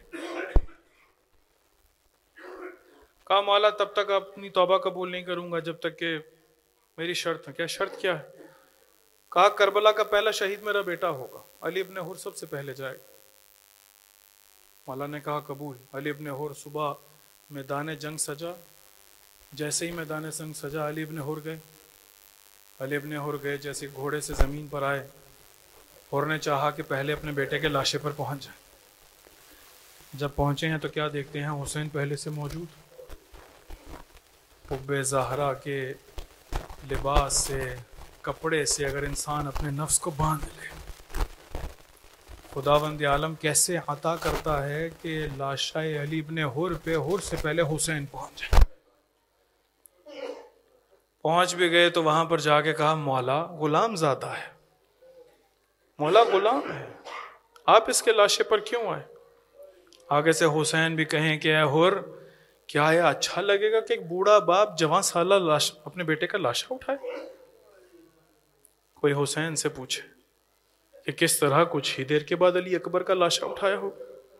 کہا مولا تب تک اپنی توبہ قبول نہیں کروں گا جب تک کہ میری شرط ہے۔ کیا شرط کیا ہے؟ کہا کربلا کا پہلا شہید میرا بیٹا ہوگا، علی ابن حر سب سے پہلے جائے گا۔ مولا نے کہا قبول۔ علی ابن حر صبح میدان جنگ سجا، جیسے ہی میدان جنگ سجا علی ابن حر گئے۔ علی ابن حر گئے، جیسے گھوڑے سے زمین پر آئے، حر نے چاہا کہ پہلے اپنے بیٹے کے لاشے پر پہنچ جائیں۔ جب پہنچے ہیں تو کیا دیکھتے ہیں؟ حسین پہلے سے موجود۔ حب زہرا کے لباس سے، کپڑے سے اگر انسان اپنے نفس کو باندھ لے، خداوند عالم کیسے عطا کرتا ہے کہ لاشہ علی ابن حر پہ حر سے پہلے حسین پہنچ جائے۔ پہنچ بھی گئے تو وہاں پر جا کے کہا مولا غلام زادہ ہے، مولا غلام ہے، آپ اس کے لاشے پر کیوں آئے؟ آگے سے حسین بھی کہیں کہ اے حر کیا یہ اچھا لگے گا کہ ایک بوڑھا باپ جوان سالہ اپنے بیٹے کا لاشا اٹھائے؟ کوئی حسین سے پوچھے کہ کس طرح کچھ ہی دیر کے بعد علی اکبر کا لاشا اٹھایا ہو۔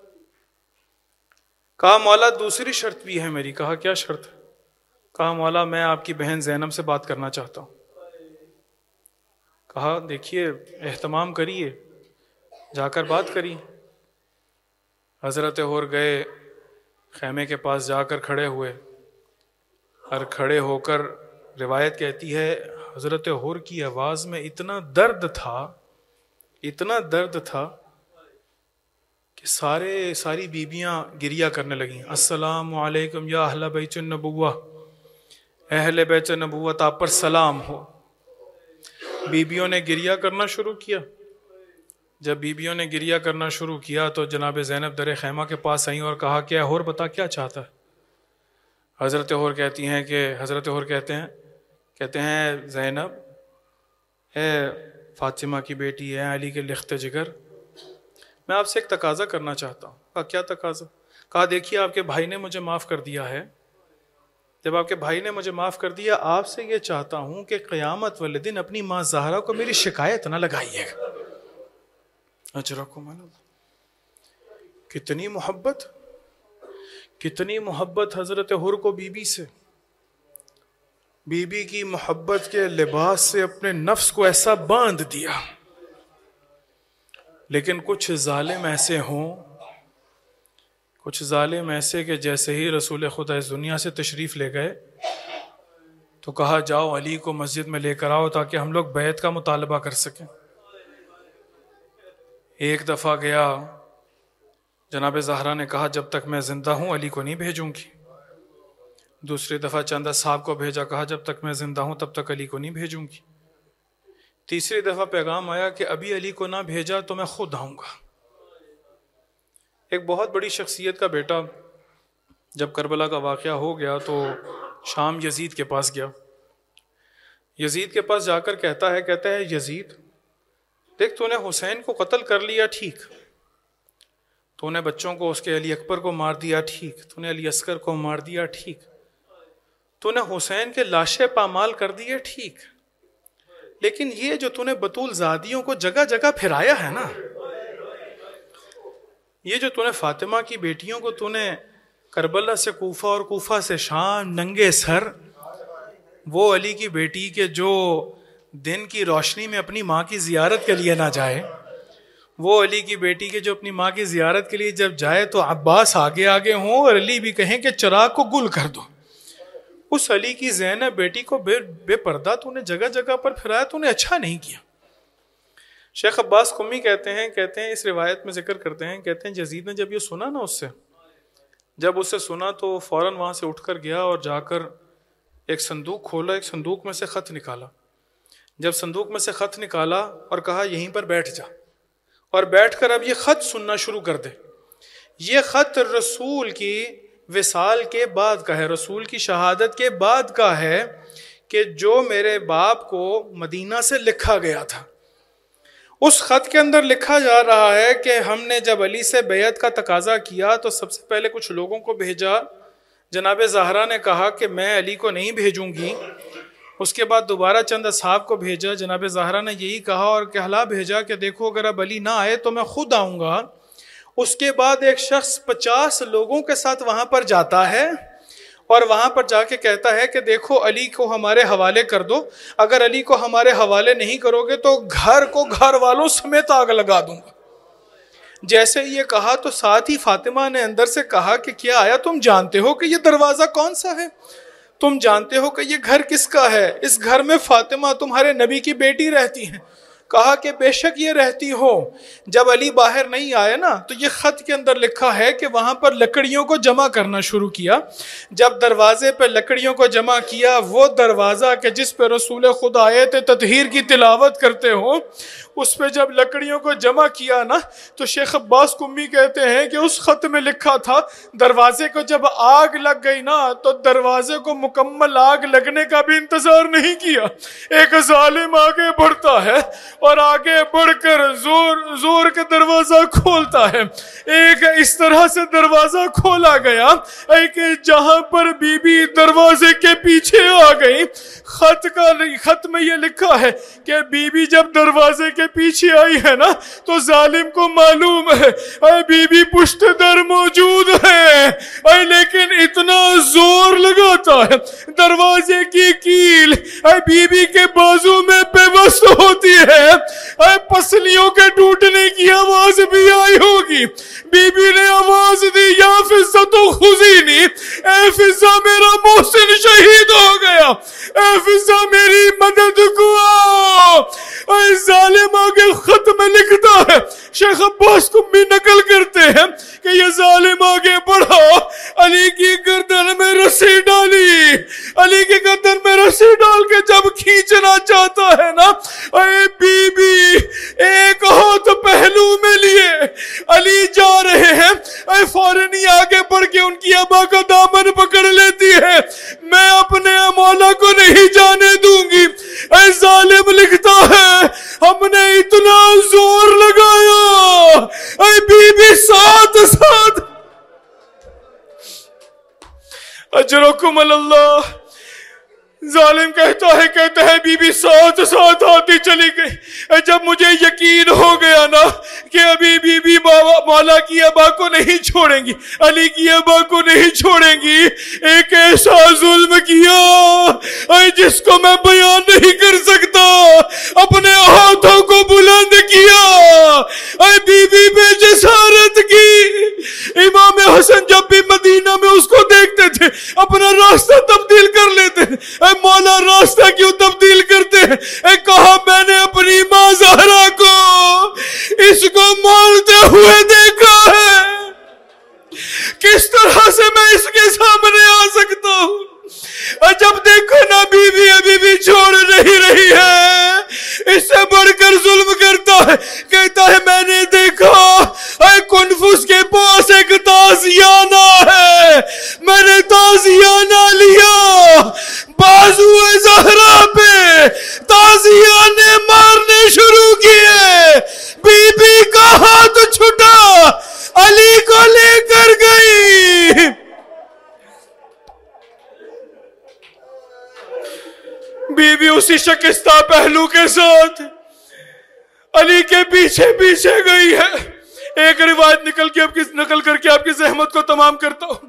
کہا مولا دوسری شرط بھی ہے میری۔ کہا کیا شرط ہے؟ کہا مولا میں آپ کی بہن زینب سے بات کرنا چاہتا ہوں۔ کہا دیکھیے اہتمام کریے، جا کر بات کریے۔ حضرت حور گئے، خیمے کے پاس جا کر کھڑے ہوئے، اور کھڑے ہو کر روایت کہتی ہے حضرت حور کی آواز میں اتنا درد تھا کہ ساری بیبیاں گریہ کرنے لگیں۔ السلام علیکم یا اہل بیت النبوہ، اہل بیت النبوت آپ پر سلام ہو۔ بیبیوں نے گریہ کرنا شروع کیا۔ جب بیبیوں نے گریہ کرنا شروع کیا تو جناب زینب در خیمہ کے پاس آئیں اور کہا کہ حور بتا کیا چاہتا ہے؟ حضرت حور کہتے ہیں زینب، اے فاطمہ کی بیٹی، اے علی کے لخت جگر، میں آپ سے ایک تقاضا کرنا چاہتا ہوں۔ کہا کیا تقاضا؟ کہا دیکھیے آپ کے بھائی نے مجھے معاف کر دیا ہے، جب آپ کے بھائی نے مجھے معاف کر دیا، آپ سے یہ چاہتا ہوں کہ قیامت والے دن اپنی ماں زہرا کو میری شکایت نہ لگائیے گا۔ اجرکم اللہ، کتنی محبت حضرت حور کو بیوی سے، بیوی کی محبت کے لباس سے اپنے نفس کو ایسا باندھ دیا۔ لیکن کچھ ظالم ایسے کہ جیسے ہی رسول خدا اس دنیا سے تشریف لے گئے تو کہا جاؤ علی کو مسجد میں لے کر آؤ تاکہ ہم لوگ بیعت کا مطالبہ کر سکیں۔ ایک دفعہ گیا، جناب زہرا نے کہا جب تک میں زندہ ہوں علی کو نہیں بھیجوں گی۔ دوسری دفعہ چند اصحاب کو بھیجا، کہا جب تک میں زندہ ہوں تب تک علی کو نہیں بھیجوں گی۔ تیسری دفعہ پیغام آیا کہ ابھی علی کو نہ بھیجا تو میں خود آؤں گا۔ ایک بہت بڑی شخصیت کا بیٹا جب کربلا کا واقعہ ہو گیا تو شام یزید کے پاس گیا۔ یزید کے پاس جا کر کہتا ہے یزید دیکھ، تو نے حسین کو قتل کر لیا، ٹھیک، تو نے بچوں کو اس کے علی اکبر کو مار دیا، ٹھیک، تو نے علی اصغر کو مار دیا، ٹھیک، تو نے حسین کے لاشیں پامال کر دیے، ٹھیک، لیکن یہ جو تو نے بطول زادیوں کو جگہ جگہ پھرایا ہے نا، یہ جو تو نے فاطمہ کی بیٹیوں کو تو نے کربلا سے کوفہ اور کوفہ سے شام ننگے سر، وہ علی کی بیٹی کے جو دن کی روشنی میں اپنی ماں کی زیارت کے لیے نہ جائے، وہ علی کی بیٹی کے جو اپنی ماں کی زیارت کے لیے جب جائے تو عباس آگے آگے ہوں اور علی بھی کہیں کہ چراغ کو گل کر دو، اس علی کی زینب بیٹی کو بے پردہ تو نے جگہ جگہ پر پھرایا، تو نے اچھا نہیں کیا۔ شیخ عباس قمی کہتے ہیں اس روایت میں ذکر کرتے ہیں، کہتے ہیں یزید نے جب یہ سنا نا جب اس سے سنا تو فوراً وہاں سے اٹھ کر گیا اور جا کر ایک صندوق کھولا، ایک صندوق میں سے خط نکالا۔ جب صندوق میں سے خط نکالا اور کہا یہیں پر بیٹھ جا اور بیٹھ کر اب یہ خط سننا شروع کر دے، یہ خط رسول کی وصال کے بعد کا ہے، رسول کی شہادت کے بعد کا ہے، کہ جو میرے باپ کو مدینہ سے لکھا گیا تھا۔ اس خط کے اندر لکھا جا رہا ہے کہ ہم نے جب علی سے بیعت کا تقاضا کیا تو سب سے پہلے کچھ لوگوں کو بھیجا، جناب زہرا نے کہا کہ میں علی کو نہیں بھیجوں گی، اس کے بعد دوبارہ چند اصحاب کو بھیجا، جناب زہرا نے یہی کہا اور کہلا بھیجا کہ دیکھو اگر اب علی نہ آئے تو میں خود آؤں گا۔ اس کے بعد ایک شخص 50 لوگوں کے ساتھ وہاں پر جاتا ہے اور وہاں پر جا کے کہتا ہے کہ دیکھو علی کو ہمارے حوالے کر دو، اگر علی کو ہمارے حوالے نہیں کرو گے تو گھر کو گھر والوں سمیت آگ لگا دوں گا۔ جیسے یہ کہا تو ساتھ ہی فاطمہ نے اندر سے کہا کہ کیا آیا تم جانتے ہو کہ یہ دروازہ کون سا ہے؟ تم جانتے ہو کہ یہ گھر کس کا ہے؟ اس گھر میں فاطمہ تمہارے نبی کی بیٹی رہتی ہیں۔ کہا کہ بے شک یہ رہتی ہو۔ جب علی باہر نہیں آیا نا تو یہ خط کے اندر لکھا ہے کہ وہاں پر لکڑیوں کو جمع کرنا شروع کیا۔ جب دروازے پہ لکڑیوں کو جمع کیا، وہ دروازہ کہ جس پہ رسول خدا آیت تطہیر کی تلاوت کرتے ہو، اس پہ جب لکڑیوں کو جمع کیا نا تو شیخ عباس قمی کہتے ہیں کہ اس خط میں لکھا تھا دروازے کو جب آگ لگ گئی نا تو دروازے کو مکمل آگ لگنے کا بھی انتظار نہیں کیا، ایک ظالم آگے بڑھتا ہے، اور آگے بڑھ کر زور کا دروازہ کھولتا ہے. ایک اس طرح سے دروازہ کھولا گیا کہ جہاں پر بی بی دروازے کے پیچھے آ گئی. خط میں یہ لکھا ہے کہ بی بی جب دروازے کے پیچھے آئی ہے نا تو ظالم کو معلوم ہے بی بی پشت در موجود ہے, لیکن اتنا زور لگاتا ہے دروازے کی کیل بی بی کے بازو میں پیوست ہوتی ہے. پسلیوں کے ٹوٹنے کی آواز بھی آئی ہوگی. بی بی نے آواز دی, یا فضہ تو خزینی, اے فضہ میرا محسن شہید ہو گیا, اے فضہ میری مدد کو آؤ. اے ظالم آگے خط میں لکھتا ہے, شیخ عباس کو بھی نقل کرتے ہیں کہ یہ ظالم آگے بڑھا, علی کی گردن میں رسی ڈالی, علی کی گردن میں رسی ڈال کے جب کھینچنا چاہتا ہے نا, اے بی بی ایک ہاتھ پہلو میں لیے علی جا رہے ہیں, اے فوراً ہی آگے بڑھ کے ان کی ابا کا دامن پکڑ لیتی ہے, میں اپنے مولا کو نہیں جانے دوں گی. اے ظالم لکھتا ہے ہم نے اتنا زور لگایا, اے بی بی ساتھ اجرکم اللہ. ظالم کہتا ہے بی بی ساتھ آتی چلی گئی. جب مجھے یقین ہو گیا نا کہ ابھی بی بی مولا کی ابا کو نہیں چھوڑیں گی, علی کی ابا کو نہیں چھوڑیں گی, ایک ایسا ظلم کیا جس کو میں بیان نہیں کر سکتا. اپنے ہاتھوں کو بلند کیا, بی بی بے جسارت کی. امام حسن جب بھی مدینہ میں اس کو دیکھتے تھے اپنا راستہ تبدیل کر لیتے تھے. مولا راستہ کیوں تبدیل کرتے ہیں؟ کہا میں نے اپنی ماں زہرا کو اس کو مارتے ہوئے دیکھا ہے, کس طرح سے میں اس کے سامنے آ سکتا ہوں. جب دیکھو نا بی بی ابھی بھی چھوڑ نہیں رہی ہے, اس سے بڑھ کر ظلم کرتا ہے. کہتا ہے میں نے دیکھا کنفس کے پاس ایک تازیانہ ہے, میں نے تازیانہ لیا, بازو زہرا پہ تازیانے مارنے شروع کیے. بی بی کا ہاتھ چھٹا, علی کو لے کر گئی. بی بی اسی شکستہ پہلو کے ساتھ علی کے پیچھے گئی ہے. ایک روایت نقل کر کے آپ کی زحمت کو تمام کرتا ہوں.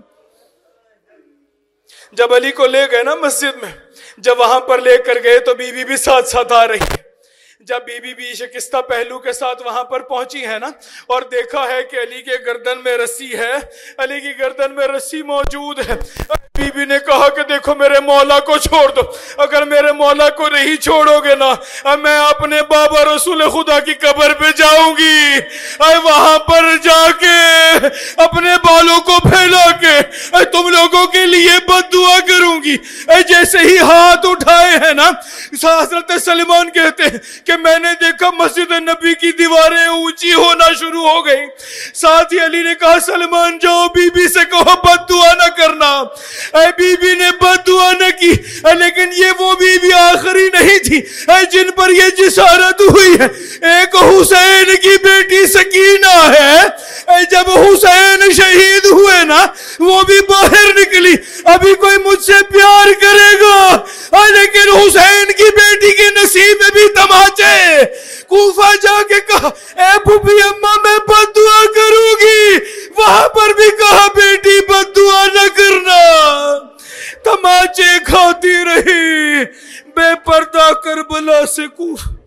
جب علی کو لے گئے نا مسجد میں, جب وہاں پر لے کر گئے تو بی بی بھی ساتھ آ رہی ہے. جب بی بی بھی شکستہ پہلو کے ساتھ وہاں پر پہنچی ہے نا اور دیکھا ہے کہ علی کے گردن میں رسی ہے, علی کی گردن میں رسی موجود ہے, بی بی نے کہا کہ دیکھو میرے مولا کو چھوڑ دو, اگر میرے مولا کو نہیں چھوڑو گے نا میں اپنے بابا رسول خدا کی قبر پہ جاؤں گی, وہاں پر جا کے اپنے بالوں کو پھیلا کے تم لوگوں کے لیے بد دعا کروں گی. جیسے ہی ہاتھ اٹھائے ہیں نا حضرت سلمان کہتے ہیں کہ میں نے دیکھا مسجد نبی کی دیواریں اونچی ہونا شروع ہو گئی. ساتھ ہی علی نے کہا سلمان جاؤ بی بی سے کہو بد دعا نہ کرنا. بی بی نے بد دعا نہ کی, لیکن یہ وہ بی بی آخری نہیں تھی جن پر یہ جسارت ہوئی ہے. ایک حسین کی بیٹی سکینہ ہے, جب حسین شہید ہوئے نا وہ بھی باہر نکلی, ابھی کوئی مجھ سے پیار کرے گا, لیکن حسین کی بیٹی کے نصیب میں بھی تماچے. کوفہ جا کے کہا اے پھوپھی اماں میں بد دعا کروں گی, وہاں پر بھی کہا بیٹی بد دعا نہ کرنا. تماچے کھاتی رہی, بے پردہ کربلا سے کوفہ